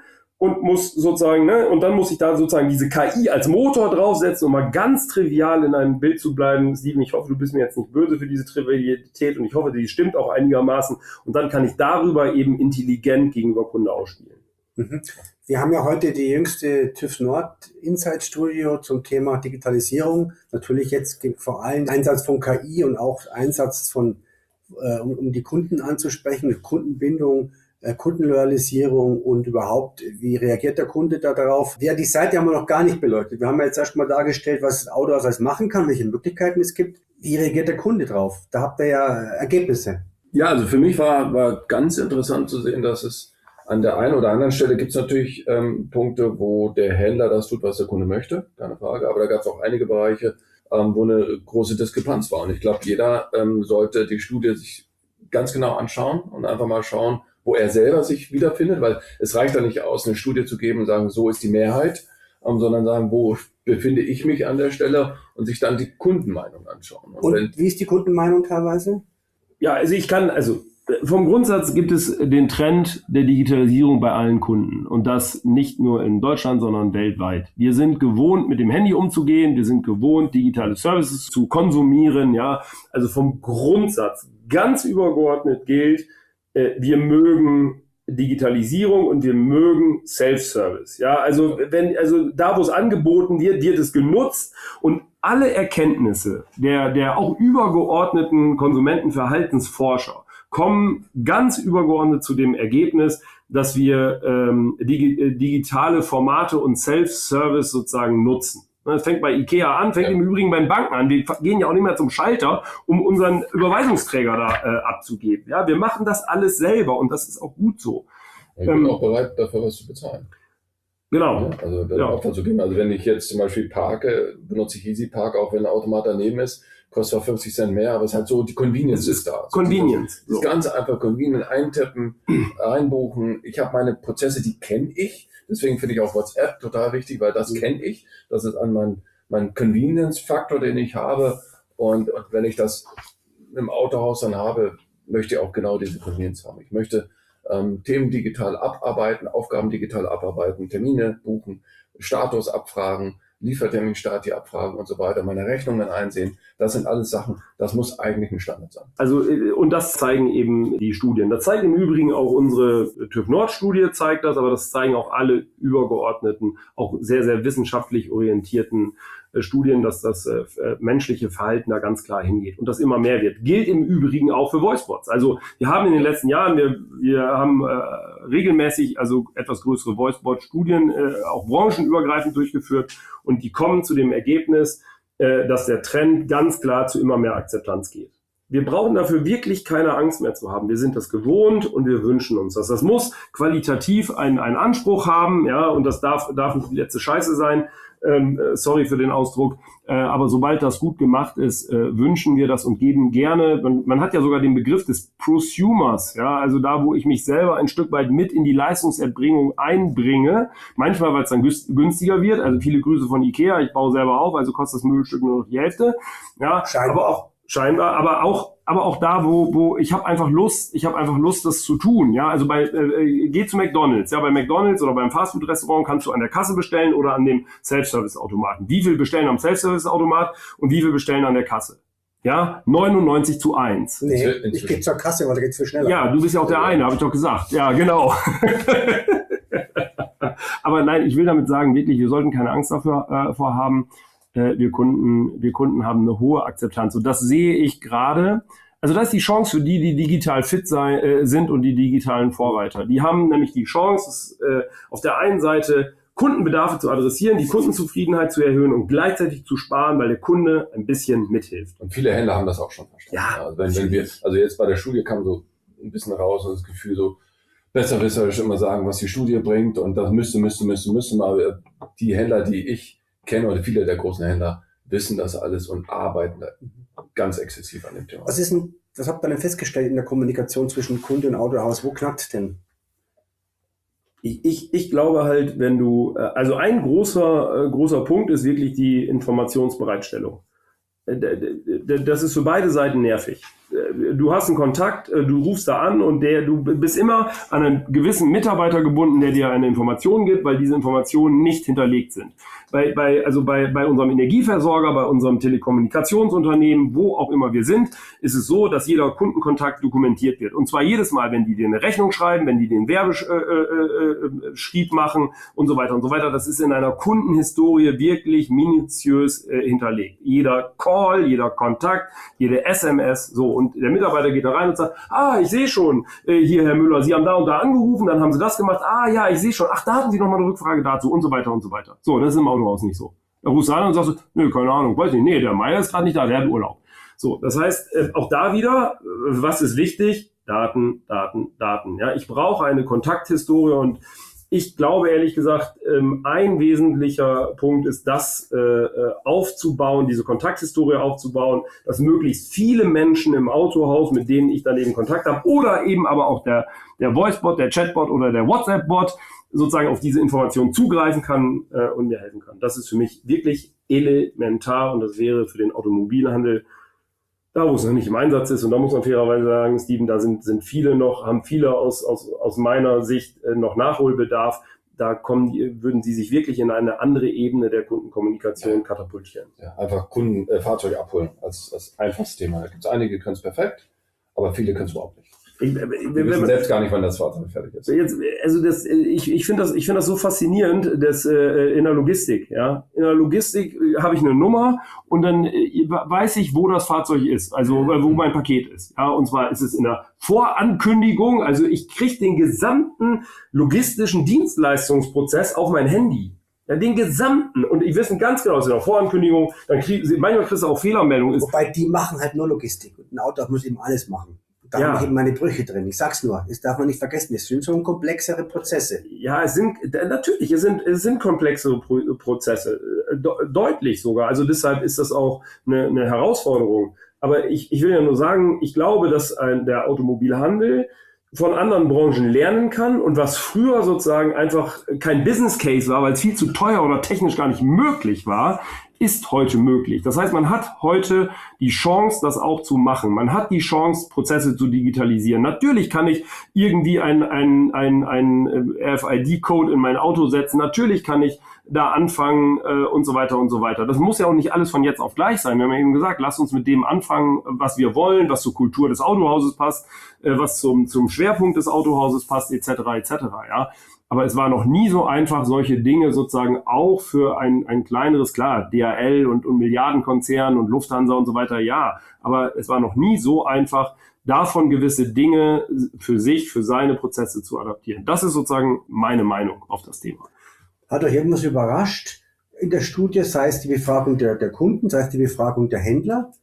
Speaker 3: und muss sozusagen, und dann muss ich da sozusagen diese KI als Motor draufsetzen, um mal ganz trivial in einem Bild zu bleiben. Steven, ich hoffe, du bist mir jetzt nicht böse für diese Trivialität und ich hoffe, die stimmt auch einigermaßen. Und dann kann ich darüber eben intelligent gegenüber Kunde ausspielen.
Speaker 2: Wir haben ja heute die jüngste TÜV Nord Insight Studio zum Thema Digitalisierung. Natürlich jetzt vor allem Einsatz von KI und auch Einsatz von, um die Kunden anzusprechen, Kundenbindung, Kundenloyalisierung und überhaupt, wie reagiert der Kunde da darauf? Die Seite haben wir noch gar nicht beleuchtet. Wir haben ja jetzt erstmal dargestellt, was das Auto alles machen kann, welche Möglichkeiten es gibt. Wie reagiert der Kunde drauf? Da habt ihr ja Ergebnisse.
Speaker 4: Ja, also für mich war ganz interessant zu sehen, dass es an der einen oder anderen Stelle gibt es natürlich Punkte, wo der Händler das tut, was der Kunde möchte, keine Frage. Aber da gab es auch einige Bereiche, wo eine große Diskrepanz war. Und ich glaube, jeder sollte die Studie sich ganz genau anschauen und einfach mal schauen, wo er selber sich wiederfindet, weil es reicht ja nicht aus, eine Studie zu geben und sagen, so ist die Mehrheit, sondern sagen, wo befinde ich mich an der Stelle und sich dann die Kundenmeinung anschauen.
Speaker 2: Und wie ist die Kundenmeinung teilweise?
Speaker 3: Ja, also vom Grundsatz gibt es den Trend der Digitalisierung bei allen Kunden und das nicht nur in Deutschland, sondern weltweit. Wir sind gewohnt, mit dem Handy umzugehen, wir sind gewohnt, digitale Services zu konsumieren, ja. Also vom Grundsatz ganz übergeordnet gilt, wir mögen Digitalisierung und wir mögen Self-Service. Ja, also da, wo es angeboten wird, wird es genutzt und alle Erkenntnisse der auch übergeordneten Konsumentenverhaltensforscher kommen ganz übergeordnet zu dem Ergebnis, dass wir digitale Formate und Self-Service sozusagen nutzen. Das fängt bei IKEA an, fängt im Übrigen beim Banken an. Wir gehen ja auch nicht mehr zum Schalter, um unseren Überweisungsträger da abzugeben. Ja, wir machen das alles selber und das ist auch gut so.
Speaker 4: Ich bin auch bereit, dafür was zu bezahlen.
Speaker 3: Genau.
Speaker 4: Ja, also da Opfer zu geben. Also wenn ich jetzt zum Beispiel parke, benutze ich EasyPark, auch wenn ein Automat daneben ist, kostet auch 50 Cent mehr, aber es ist halt so, die Convenience ist da.
Speaker 3: Convenience.
Speaker 4: Das ist ganz einfach Convenience, eintippen, einbuchen. Ich habe meine Prozesse, die kenne ich. Deswegen finde ich auch WhatsApp total wichtig, weil das kenne ich. Das ist an mein Convenience-Faktor, den ich habe. Und wenn ich das im Autohaus dann habe, möchte ich auch genau diese Convenience haben. Ich möchte Themen digital abarbeiten, Aufgaben digital abarbeiten, Termine buchen, Status abfragen, Lieferterminstati abfragen und so weiter, meine Rechnungen einsehen. Das sind alles Sachen, das muss eigentlich ein Standard sein.
Speaker 3: Also, und das zeigen eben die Studien. Das zeigt im Übrigen auch unsere TÜV Nord-Studie, zeigt das, aber das zeigen auch alle übergeordneten, auch sehr, sehr wissenschaftlich orientierten Studien, dass das menschliche Verhalten da ganz klar hingeht und das immer mehr wird. Gilt im Übrigen auch für Voicebots. Also wir haben in den letzten Jahren, wir haben regelmäßig also etwas größere Voicebot-Studien auch branchenübergreifend durchgeführt und die kommen zu dem Ergebnis, dass der Trend ganz klar zu immer mehr Akzeptanz geht. Wir brauchen dafür wirklich keine Angst mehr zu haben. Wir sind das gewohnt und wir wünschen uns das. Das muss qualitativ einen Anspruch haben, ja, und das darf nicht die letzte Scheiße sein. Sorry für den Ausdruck, aber sobald das gut gemacht ist, wünschen wir das und geben gerne, man hat ja sogar den Begriff des Prosumers, ja, also da, wo ich mich selber ein Stück weit mit in die Leistungserbringung einbringe, manchmal, weil es dann günstiger wird, also viele Grüße von IKEA, ich baue selber auf, also kostet das Möbelstück nur noch die Hälfte, ja, scheinbar, aber auch da, wo ich habe einfach Lust, das zu tun. Ja, also geh zu McDonald's. Ja, bei McDonald's oder beim Fastfood-Restaurant kannst du an der Kasse bestellen oder an dem Self-Service-Automaten. Wie viel bestellen am Self-Service-Automat und wie viel bestellen an der Kasse? Ja, 99:1.
Speaker 2: Nee, ich gehe zur Kasse, weil da geht's viel schneller.
Speaker 3: Ja, du bist ja auch der eine, habe ich doch gesagt. Ja, genau. Aber nein, ich will damit sagen, wirklich, wir sollten keine Angst davor haben. Wir Kunden haben eine hohe Akzeptanz. Und das sehe ich gerade. Also das ist die Chance für die digital fit sind und die digitalen Vorreiter. Die haben nämlich die Chance, auf der einen Seite Kundenbedarfe zu adressieren, die Kundenzufriedenheit zu erhöhen und gleichzeitig zu sparen, weil der Kunde ein bisschen mithilft.
Speaker 4: Und viele Händler haben das auch schon verstanden.
Speaker 3: Ja.
Speaker 4: Also jetzt bei der Studie kam so ein bisschen raus und das Gefühl so, besserwisserisch immer sagen, was die Studie bringt und das müsste. Aber die Händler, die ich kenne oder viele der großen Händler wissen das alles und arbeiten da ganz exzessiv an dem Thema.
Speaker 2: Was habt ihr denn festgestellt in der Kommunikation zwischen Kunde und Autohaus? Wo knackt denn?
Speaker 3: Ich glaube halt, wenn du, also ein großer Punkt ist wirklich die Informationsbereitstellung. Das ist für beide Seiten nervig. du hast einen Kontakt, du rufst da an und du bist immer an einen gewissen Mitarbeiter gebunden, der dir eine Information gibt, weil diese Informationen nicht hinterlegt sind. Bei unserem Energieversorger, bei unserem Telekommunikationsunternehmen, wo auch immer wir sind, ist es so, dass jeder Kundenkontakt dokumentiert wird. Und zwar jedes Mal, wenn die dir eine Rechnung schreiben, wenn die den Werbeschrieb machen und so weiter und so weiter. Das ist in einer Kundenhistorie wirklich minutiös hinterlegt. Jeder Call, jeder Kontakt, jede SMS, so. Und der Mitarbeiter geht da rein und sagt, ich sehe schon, hier, Herr Müller, Sie haben da und da angerufen, dann haben Sie das gemacht. Ja, ich sehe schon. Ach, da hatten Sie noch mal eine Rückfrage dazu und so weiter und so weiter. So, das ist im Autohaus nicht so. Da rufst du an und sagst, nö, keine Ahnung, weiß nicht, nee, der Meier ist gerade nicht da, der hat Urlaub. So, das heißt, auch da wieder, was ist wichtig? Daten, Daten, Daten. Ja, ich brauche eine Kontakthistorie und ich glaube ehrlich gesagt, ein wesentlicher Punkt ist, das aufzubauen, diese Kontakthistorie aufzubauen, dass möglichst viele Menschen im Autohaus, mit denen ich dann eben Kontakt habe, oder eben aber auch der Voicebot, der Chatbot oder der WhatsApp-Bot sozusagen auf diese Informationen zugreifen kann und mir helfen kann. Das ist für mich wirklich elementar und das wäre für den Automobilhandel, da wo es noch nicht im Einsatz ist, und da muss man fairerweise sagen, Steven, da sind viele noch, haben viele aus meiner Sicht noch Nachholbedarf. Da würden sie sich wirklich in eine andere Ebene der Kundenkommunikation katapultieren.
Speaker 5: Ja, einfach Fahrzeuge abholen als einfaches Thema. Da gibt es einige, die können es perfekt, aber viele können es überhaupt nicht. Wir wissen selbst gar nicht, wann das Fahrzeug fertig ist.
Speaker 3: Ich finde das so faszinierend, in der Logistik. Ja, in der Logistik habe ich eine Nummer und dann weiß ich, wo das Fahrzeug ist, also wo mein Paket ist. Ja, und zwar ist es in der Vorankündigung. Also ich kriege den gesamten logistischen Dienstleistungsprozess auf mein Handy. Ja, den gesamten. Und ich wissen ganz genau, es ist in der Vorankündigung. Manchmal kriegst du auch Fehlermeldungen.
Speaker 2: Wobei die machen halt nur Logistik. Und ein Auto muss eben alles machen. Da haben wir eben meine Brüche drin. Ich sag's nur, das darf man nicht vergessen. Es sind schon komplexere Prozesse.
Speaker 3: Ja, es sind komplexere Prozesse, deutlich sogar. Also deshalb ist das auch eine Herausforderung. Aber ich will ja nur sagen, ich glaube, dass der Automobilhandel von anderen Branchen lernen kann und was früher sozusagen einfach kein Business Case war, weil es viel zu teuer oder technisch gar nicht möglich war, ist heute möglich. Das heißt, man hat heute die Chance, das auch zu machen. Man hat die Chance, Prozesse zu digitalisieren. Natürlich kann ich irgendwie ein RFID-Code in mein Auto setzen. Natürlich kann ich da anfangen und so weiter und so weiter. Das muss ja auch nicht alles von jetzt auf gleich sein. Wir haben ja eben gesagt, lasst uns mit dem anfangen, was wir wollen, was zur Kultur des Autohauses passt, was zum Schwerpunkt des Autohauses passt, etc. etc. Ja. Aber es war noch nie so einfach, solche Dinge sozusagen auch für ein kleineres, klar, DHL und Milliardenkonzern und Lufthansa und so weiter, ja. Aber es war noch nie so einfach, davon gewisse Dinge für sich, für seine Prozesse zu adaptieren. Das ist sozusagen meine Meinung auf das Thema.
Speaker 2: Hat euch irgendwas überrascht in der Studie, sei es die Befragung der Kunden, sei es die Befragung der Händler?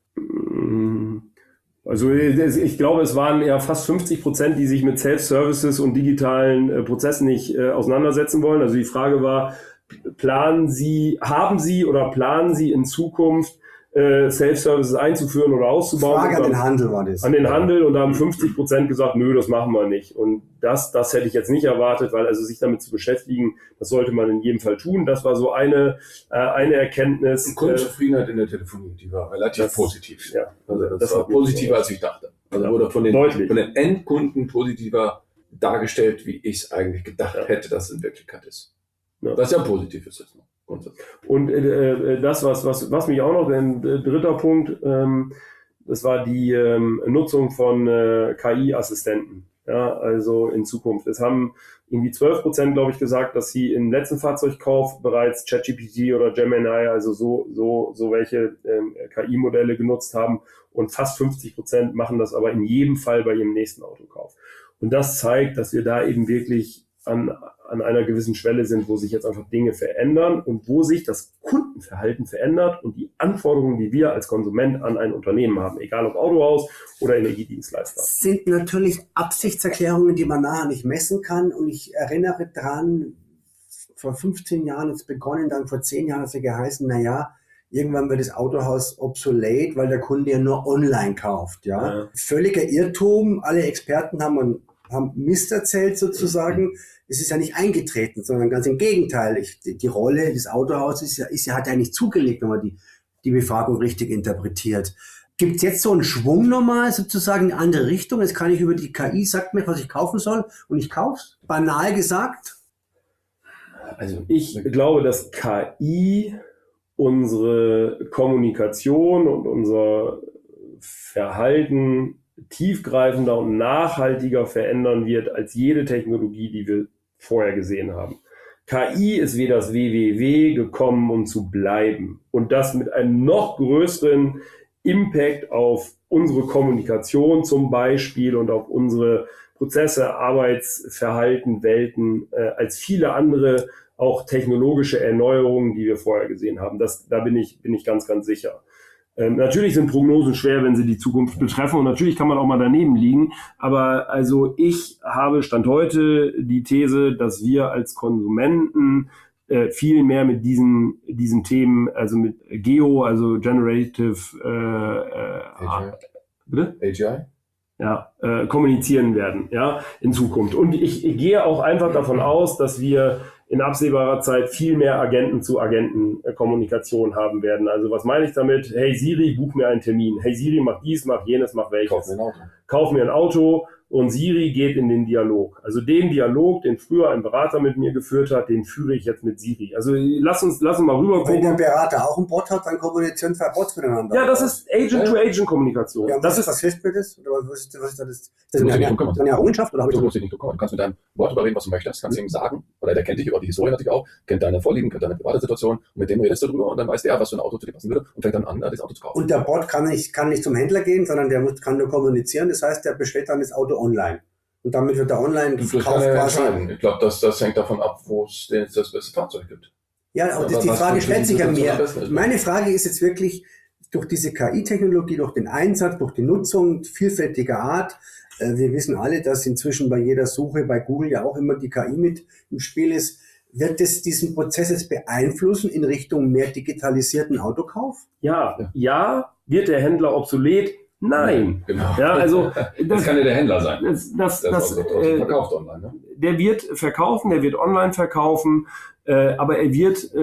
Speaker 3: Also ich glaube, es waren eher fast 50%, die sich mit Self-Services und digitalen Prozessen nicht auseinandersetzen wollen. Also die Frage war, haben Sie oder planen Sie in Zukunft Self-Services einzuführen oder auszubauen?
Speaker 2: Frage an den Handel war das.
Speaker 3: An den Handel, und da haben 50% gesagt, nö, das machen wir nicht. Und das hätte ich jetzt nicht erwartet, weil also sich damit zu beschäftigen, das sollte man in jedem Fall tun. Das war so eine Erkenntnis.
Speaker 5: Und Kundenzufriedenheit in der Telefonie, die war relativ positiv.
Speaker 3: Ja,
Speaker 5: also das war positiver, als ich dachte. Also wurde von den Endkunden positiver dargestellt, wie ich es eigentlich gedacht hätte, dass es in Wirklichkeit ist. Ja. Das ist ja positiv, ist jetzt noch.
Speaker 3: Und das, was mich auch noch, ein dritter Punkt, das war die Nutzung von KI-Assistenten. Ja, also in Zukunft. Es haben irgendwie 12%, glaube ich, gesagt, dass sie im letzten Fahrzeugkauf bereits ChatGPT oder Gemini, also so welche KI-Modelle genutzt haben, und fast 50% machen das aber in jedem Fall bei ihrem nächsten Autokauf. Und das zeigt, dass wir da eben wirklich an einer gewissen Schwelle sind, wo sich jetzt einfach Dinge verändern und wo sich das Kundenverhalten verändert und die Anforderungen, die wir als Konsument an ein Unternehmen haben, egal ob Autohaus oder Energiedienstleister.
Speaker 2: Sind natürlich Absichtserklärungen, die man nachher nicht messen kann. Und ich erinnere dran, vor 15 Jahren hat es begonnen, dann vor 10 Jahren hat es geheißen, irgendwann wird das Autohaus obsolet, weil der Kunde ja nur online kauft. Ja? Völliger Irrtum. Alle Experten haben Mist erzählt sozusagen. Es ist ja nicht eingetreten, sondern ganz im Gegenteil. Die Rolle des Autohauses hat ja nicht zugelegt, wenn man die Befragung richtig interpretiert. Gibt es jetzt so einen Schwung nochmal sozusagen in eine andere Richtung? Jetzt kann ich über die KI, sagt mir, was ich kaufen soll und ich kaufe es? Banal gesagt.
Speaker 3: Also ich glaube, dass KI unsere Kommunikation und unser Verhalten tiefgreifender und nachhaltiger verändern wird als jede Technologie, die wir vorher gesehen haben. KI ist wie das WWW gekommen, um zu bleiben. Und das mit einem noch größeren Impact auf unsere Kommunikation zum Beispiel und auf unsere Prozesse, Arbeitsverhalten, Welten, als viele andere auch technologische Erneuerungen, die wir vorher gesehen haben. Da bin ich ganz, ganz sicher. Natürlich sind Prognosen schwer, wenn sie die Zukunft betreffen und natürlich kann man auch mal daneben liegen. Aber also ich habe Stand heute die These, dass wir als Konsumenten viel mehr mit diesen Themen, also mit Geo, also Generative
Speaker 5: AGI?
Speaker 3: Ja, kommunizieren werden, ja, in Zukunft. Und ich gehe auch einfach davon aus, dass wir in absehbarer Zeit viel mehr Agenten-zu-Agenten-Kommunikation haben werden. Also was meine ich damit? Hey Siri, buch mir einen Termin. Hey Siri, mach dies, mach jenes, mach welches. Kauf mir ein Auto. Und Siri geht in den Dialog. Also den Dialog, den früher ein Berater mit mir geführt hat, den führe ich jetzt mit Siri. Also lass uns mal rüber gucken.
Speaker 2: Wenn der Berater auch einen Bot hat, dann kommunizieren zwei Bots miteinander.
Speaker 3: Ja, das ist Agent-to-Agent-Kommunikation.
Speaker 2: Ja, was hilft mir das? Oder was ist das? Ist das eine Errungenschaft? Oder
Speaker 5: Du musst nicht kommen. Du kannst mit deinem Wort darüber reden, was du möchtest. Kannst ihm sagen, oder der kennt dich über die Historie natürlich auch, kennt deine Vorlieben, kennt deine private Situation und mit dem redest du drüber und dann weiß der, was für ein Auto zu dir passen würde und fängt dann an, das Auto zu kaufen.
Speaker 2: Und der Bot kann nicht zum Händler gehen, sondern kann nur kommunizieren. Das heißt, der bestellt dann das Auto online. Und damit wird der online gekauft quasi.
Speaker 5: Ich glaube, das hängt davon ab, wo es das beste Fahrzeug gibt.
Speaker 2: Ja, und die Frage stellt sich ja mehr. Meine Frage ist jetzt wirklich, durch diese KI-Technologie, durch den Einsatz, durch die Nutzung vielfältiger Art, wir wissen alle, dass inzwischen bei jeder Suche bei Google ja auch immer die KI mit im Spiel ist. Wird es diesen Prozess jetzt beeinflussen in Richtung mehr digitalisierten Autokauf?
Speaker 3: Ja, wird der Händler obsolet? Nein.
Speaker 5: Genau.
Speaker 3: Ja, also
Speaker 5: das kann ja der Händler sein.
Speaker 3: Das
Speaker 5: verkauft online. Ne?
Speaker 3: Der wird verkaufen, der wird online verkaufen, aber er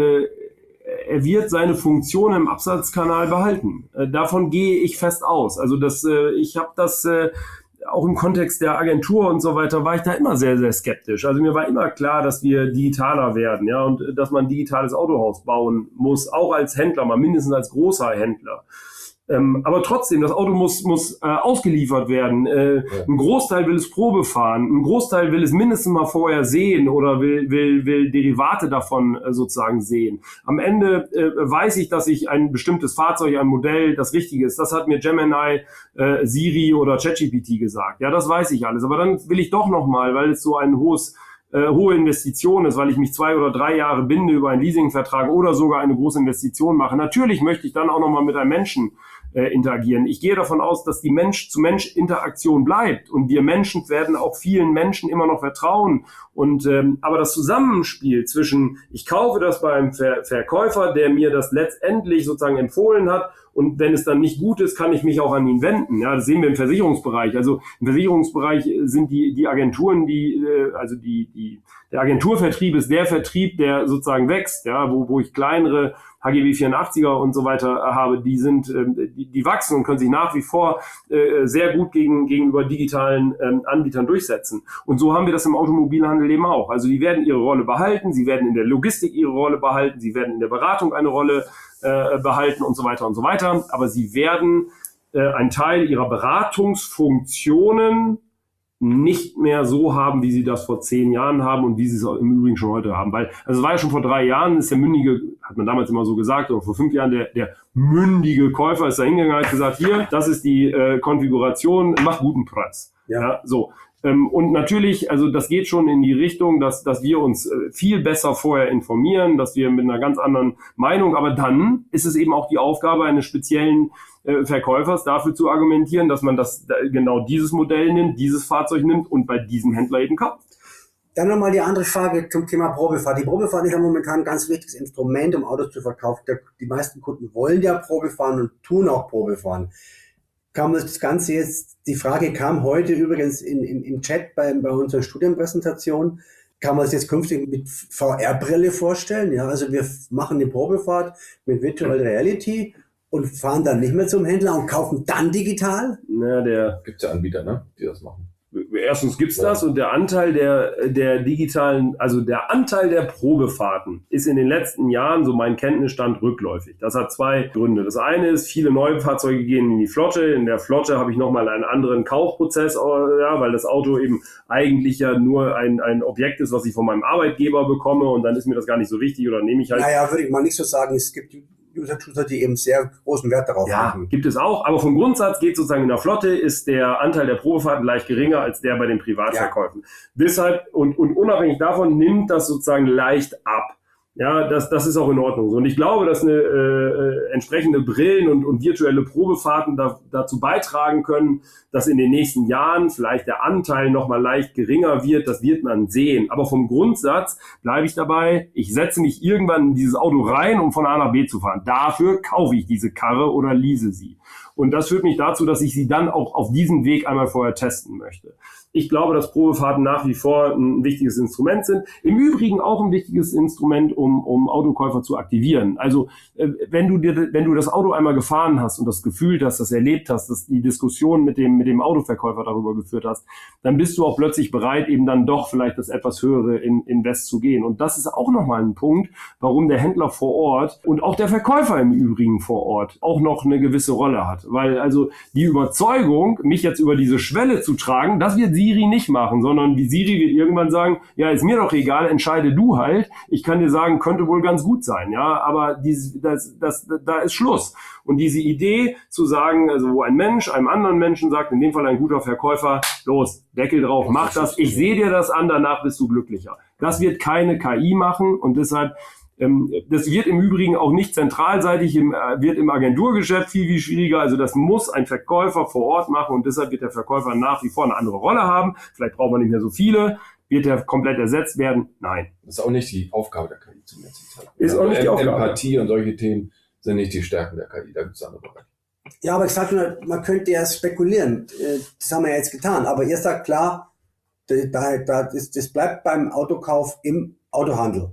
Speaker 3: wird seine Funktion im Absatzkanal behalten. Davon gehe ich fest aus. Also ich habe das auch im Kontext der Agentur und so weiter, war ich da immer sehr, sehr skeptisch. Also mir war immer klar, dass wir digitaler werden, ja, und dass man ein digitales Autohaus bauen muss, auch als Händler, mal mindestens als großer Händler. Aber trotzdem, das Auto muss ausgeliefert werden. Ein Großteil will es Probe fahren, ein Großteil will es mindestens mal vorher sehen oder will Derivate davon sozusagen sehen. Am Ende weiß ich, dass ich ein bestimmtes Fahrzeug, ein Modell, das Richtige ist. Das hat mir Gemini, Siri oder ChatGPT gesagt. Ja, das weiß ich alles. Aber dann will ich doch nochmal, weil es so ein hohe Investition ist, weil ich mich 2 oder 3 Jahre binde über einen Leasingvertrag oder sogar eine große Investition mache. Natürlich möchte ich dann auch nochmal mit einem Menschen interagieren. Ich gehe davon aus, dass die Mensch-zu-Mensch-Interaktion bleibt und wir Menschen werden auch vielen Menschen immer noch vertrauen. Und aber das Zusammenspiel zwischen, ich kaufe das bei einem Verkäufer, der mir das letztendlich sozusagen empfohlen hat, und wenn es dann nicht gut ist, kann ich mich auch an ihn wenden. Ja, das sehen wir im Versicherungsbereich. Also im Versicherungsbereich sind die Agenturen, der Agenturvertrieb ist der Vertrieb, der sozusagen wächst, ja, wo ich kleinere HGB 84er und so weiter habe, die wachsen und können sich nach wie vor sehr gut gegenüber digitalen Anbietern durchsetzen. Und so haben wir das im Automobilhandel eben auch. Also die werden ihre Rolle behalten, sie werden in der Logistik ihre Rolle behalten, sie werden in der Beratung eine Rolle behalten und so weiter und so weiter. Aber sie werden einen Teil ihrer Beratungsfunktionen nicht mehr so haben, wie sie das vor 10 Jahren haben und wie sie es auch im Übrigen schon heute haben. Weil, also es war ja schon vor 3 Jahren, ist der mündige, hat man damals immer so gesagt, oder vor 5 Jahren, der mündige Käufer ist da hingegangen und hat gesagt, hier, das ist die Konfiguration, mach guten Preis. Ja, so. Und natürlich, also das geht schon in die Richtung, dass wir uns viel besser vorher informieren, dass wir mit einer ganz anderen Meinung, aber dann ist es eben auch die Aufgabe eines speziellen Verkäufers, dafür zu argumentieren, dass man genau dieses Modell nimmt, dieses Fahrzeug nimmt und bei diesem Händler eben kauft.
Speaker 2: Dann nochmal die andere Frage zum Thema Probefahrt. Die Probefahrt ist ja momentan ein ganz wichtiges Instrument, um Autos zu verkaufen. Die meisten Kunden wollen ja Probe fahren und tun auch Probe fahren. Kam das Ganze jetzt, die Frage kam heute übrigens im Chat bei unserer Studienpräsentation, kann man es jetzt künftig mit VR-Brille vorstellen? Ja, also wir machen eine Probefahrt mit Virtual Reality und fahren dann nicht mehr zum Händler und kaufen dann digital?
Speaker 5: Gibt es ja Anbieter, ne, die das machen.
Speaker 3: Erstens gibt's das und der Anteil der digitalen, also der Anteil der Probefahrten ist in den letzten Jahren, so mein Kenntnisstand, rückläufig. Das hat zwei Gründe. Das eine ist, viele neue Fahrzeuge gehen in die Flotte. In der Flotte habe ich nochmal einen anderen Kaufprozess, weil das Auto eben eigentlich ja nur ein Objekt ist, was ich von meinem Arbeitgeber bekomme und dann ist mir das gar nicht so wichtig oder nehme ich halt.
Speaker 2: Naja, würde ich mal nicht so sagen. Es gibt User-Chooser, die eben sehr großen Wert darauf haben.
Speaker 3: Ja, gibt es auch, aber vom Grundsatz geht sozusagen in der Flotte, ist der Anteil der Probefahrten leicht geringer als der bei den Privatverkäufen. Ja. Deshalb, und unabhängig davon nimmt das sozusagen leicht ab. Ja, das ist auch in Ordnung. Und ich glaube, dass entsprechende Brillen und virtuelle Probefahrten dazu beitragen können, dass in den nächsten Jahren vielleicht der Anteil nochmal leicht geringer wird. Das wird man sehen. Aber vom Grundsatz bleibe ich dabei, ich setze mich irgendwann in dieses Auto rein, um von A nach B zu fahren. Dafür kaufe ich diese Karre oder lease sie. Und das führt mich dazu, dass ich sie dann auch auf diesem Weg einmal vorher testen möchte. Ich glaube, dass Probefahrten nach wie vor ein wichtiges Instrument sind. Im Übrigen auch ein wichtiges Instrument, um Autokäufer zu aktivieren. Also wenn du das Auto einmal gefahren hast und das Gefühl hast, das erlebt hast, dass die Diskussion mit dem Autoverkäufer darüber geführt hast, dann bist du auch plötzlich bereit, eben dann doch vielleicht das etwas höhere Invest zu gehen. Und das ist auch nochmal ein Punkt, warum der Händler vor Ort und auch der Verkäufer im Übrigen vor Ort auch noch eine gewisse Rolle hat. Weil also die Überzeugung, mich jetzt über diese Schwelle zu tragen, das wird Siri nicht machen, sondern die Siri wird irgendwann sagen, ja, ist mir doch egal, entscheide du halt. Ich kann dir sagen, könnte wohl ganz gut sein, ja, aber da ist Schluss. Und diese Idee zu sagen, also wo ein Mensch einem anderen Menschen sagt, in dem Fall ein guter Verkäufer, los, Deckel drauf, mach das, ich sehe dir das an, danach bist du glücklicher. Das wird keine KI machen und deshalb das wird im Übrigen auch nicht zentralseitig, wird im Agenturgeschäft viel schwieriger. Also das muss ein Verkäufer vor Ort machen und deshalb wird der Verkäufer nach wie vor eine andere Rolle haben. Vielleicht braucht man nicht mehr so viele. Wird der komplett ersetzt werden? Nein.
Speaker 5: Das ist auch nicht die Aufgabe der KI zum jetzigen Zeitpunkt.
Speaker 3: Ist auch nicht die Aufgabe.
Speaker 5: Empathie und solche Themen sind nicht die Stärken der KI. Da gibt es andere Bereiche.
Speaker 2: Ja, aber ich sage nur, man könnte ja spekulieren. Das haben wir ja jetzt getan. Aber ihr sagt klar, das bleibt beim Autokauf im Autohandel.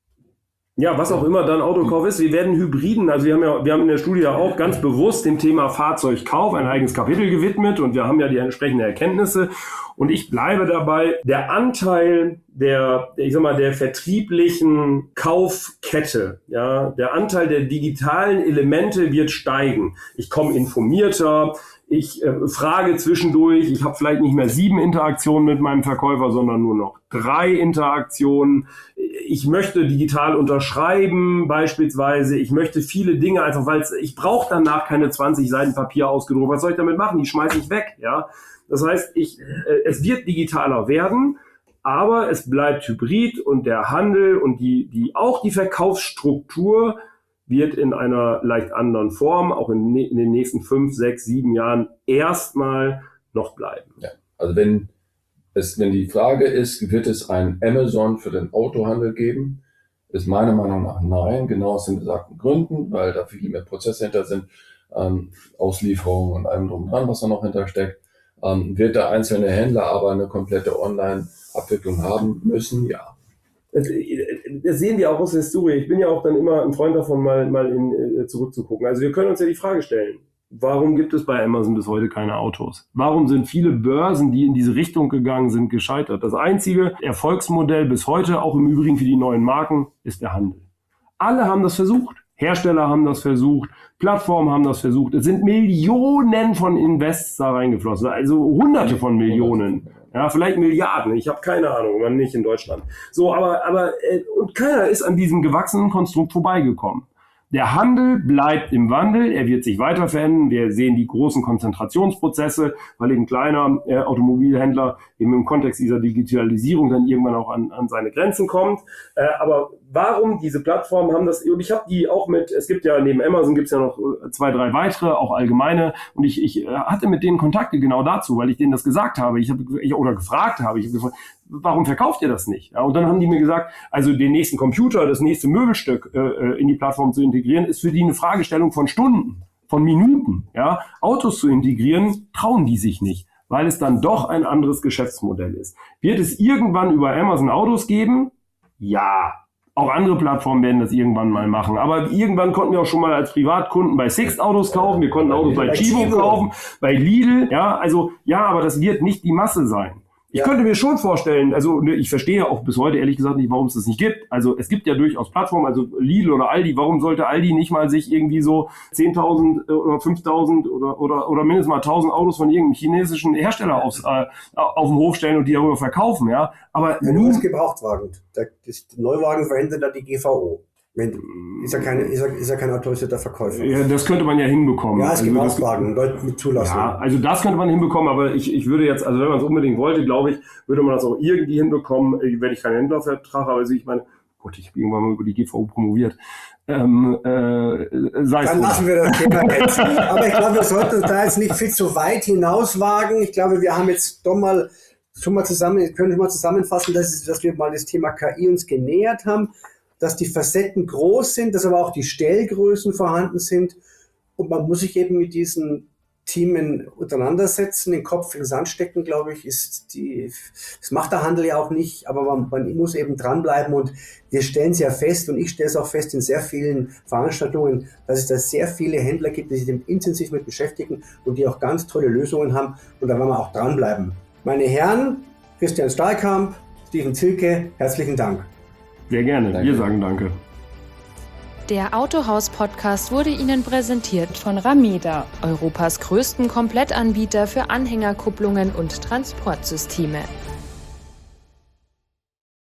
Speaker 3: Ja, was auch immer dann Autokauf ist, wir werden Hybriden, also wir haben in der Studie ja auch ganz bewusst dem Thema Fahrzeugkauf ein eigenes Kapitel gewidmet und wir haben ja die entsprechenden Erkenntnisse und ich bleibe dabei, der Anteil der vertrieblichen Kaufkette, ja, der Anteil der digitalen Elemente wird steigen. Ich komme informierter, ich frage zwischendurch, ich habe vielleicht nicht mehr 7 Interaktionen mit meinem Verkäufer, sondern nur noch 3 Interaktionen. Ich möchte digital unterschreiben beispielsweise. Ich möchte viele Dinge einfach, weil ich brauche danach keine 20 Seiten Papier ausgedruckt. Was soll ich damit machen? Die schmeiße ich weg. Ja, das heißt, es wird digitaler werden, aber es bleibt hybrid und der Handel und auch die Verkaufsstruktur wird in einer leicht anderen Form auch in den nächsten 5, 6, 7 Jahren erstmal noch bleiben.
Speaker 5: Ja, also wenn die Frage ist, wird es ein Amazon für den Autohandel geben, ist meiner Meinung nach nein, genau aus den besagten Gründen, weil da viel mehr Prozesse hinter sind, Auslieferung und allem drum und dran, was da noch hintersteckt. Wird der einzelne Händler aber eine komplette Online-Abwicklung haben müssen? Ja.
Speaker 3: Das sehen wir auch aus der Historie. Ich bin ja auch dann immer ein Freund davon, mal zurückzugucken. Also wir können uns ja die Frage stellen, warum gibt es bei Amazon bis heute keine Autos? Warum sind viele Börsen, die in diese Richtung gegangen sind, gescheitert? Das einzige Erfolgsmodell bis heute, auch im Übrigen für die neuen Marken, ist der Handel. Alle haben das versucht. Hersteller haben das versucht, Plattformen haben das versucht. Es sind Millionen von Invests da reingeflossen, also Hunderte von Millionen. Ja, vielleicht Milliarden, ich habe keine Ahnung, man nicht in Deutschland. So, aber und keiner ist an diesem gewachsenen Konstrukt vorbeigekommen. Der Handel bleibt im Wandel, er wird sich weiter verändern. Wir sehen die großen Konzentrationsprozesse, weil eben kleiner Automobilhändler eben im Kontext dieser Digitalisierung dann irgendwann auch an seine Grenzen kommt. Aber warum diese Plattformen haben das, und ich habe die auch es gibt ja neben Amazon gibt es ja noch 2, 3 weitere, auch allgemeine, und ich hatte mit denen Kontakte genau dazu, weil ich denen das gesagt habe, gefragt habe, warum verkauft ihr das nicht? Ja, und dann haben die mir gesagt, also den nächsten Computer, das nächste Möbelstück in die Plattform zu integrieren, ist für die eine Fragestellung von Stunden, von Minuten. Ja, Autos zu integrieren, trauen die sich nicht, weil es dann doch ein anderes Geschäftsmodell ist. Wird es irgendwann über Amazon Autos geben? Ja. Auch andere Plattformen werden das irgendwann mal machen. Aber irgendwann konnten wir auch schon mal als Privatkunden bei Sixt Autos kaufen. Wir konnten Autos bei Chibo kaufen, bei Lidl. Ja, also, ja, aber das wird nicht die Masse sein. Ich könnte mir schon vorstellen, also ich verstehe auch bis heute ehrlich gesagt nicht, warum es das nicht gibt. Also es gibt ja durchaus Plattformen, also Lidl oder Aldi, warum sollte Aldi nicht mal sich irgendwie so 10.000 oder 5.000 oder mindestens mal 1.000 Autos von irgendeinem chinesischen Hersteller auf den Hof stellen und die darüber verkaufen, ja? Aber
Speaker 2: nur als Gebrauchtwagen. Das Neuwagen verhindert da die GVO. Ist ja kein autorisierter Verkäufer.
Speaker 3: Ja, das könnte man ja hinbekommen.
Speaker 2: Ja, es gibt Gebrauchtwagen mit Zulassung.
Speaker 3: Ja, also das könnte man hinbekommen, aber ich würde jetzt, also wenn man es unbedingt wollte, glaube ich, würde man das auch irgendwie hinbekommen, wenn ich keinen Händlervertrag habe. Also ich meine, Gott, ich habe irgendwann mal über die GVO promoviert. Dann
Speaker 2: lassen wir das Thema jetzt. Aber ich glaube, wir sollten uns da jetzt nicht viel zu weit hinauswagen. Ich glaube, wir haben jetzt doch mal können wir zusammenfassen, dass wir mal das Thema KI uns genähert haben, dass die Facetten groß sind, dass aber auch die Stellgrößen vorhanden sind und man muss sich eben mit diesen Themen auseinandersetzen, den Kopf in den Sand stecken, glaube ich, das macht der Handel ja auch nicht, aber man muss eben dranbleiben und wir stellen es ja fest und ich stelle es auch fest in sehr vielen Veranstaltungen, dass es da sehr viele Händler gibt, die sich dem intensiv mit beschäftigen und die auch ganz tolle Lösungen haben und da werden wir auch dranbleiben. Meine Herren, Christian Stahlkamp, Steven Zielke, herzlichen Dank.
Speaker 3: Sehr gerne.
Speaker 4: Danke.
Speaker 3: Wir sagen danke.
Speaker 1: Der Autohaus-Podcast wurde Ihnen präsentiert von Rameda, Europas größten Komplettanbieter für Anhängerkupplungen und Transportsysteme.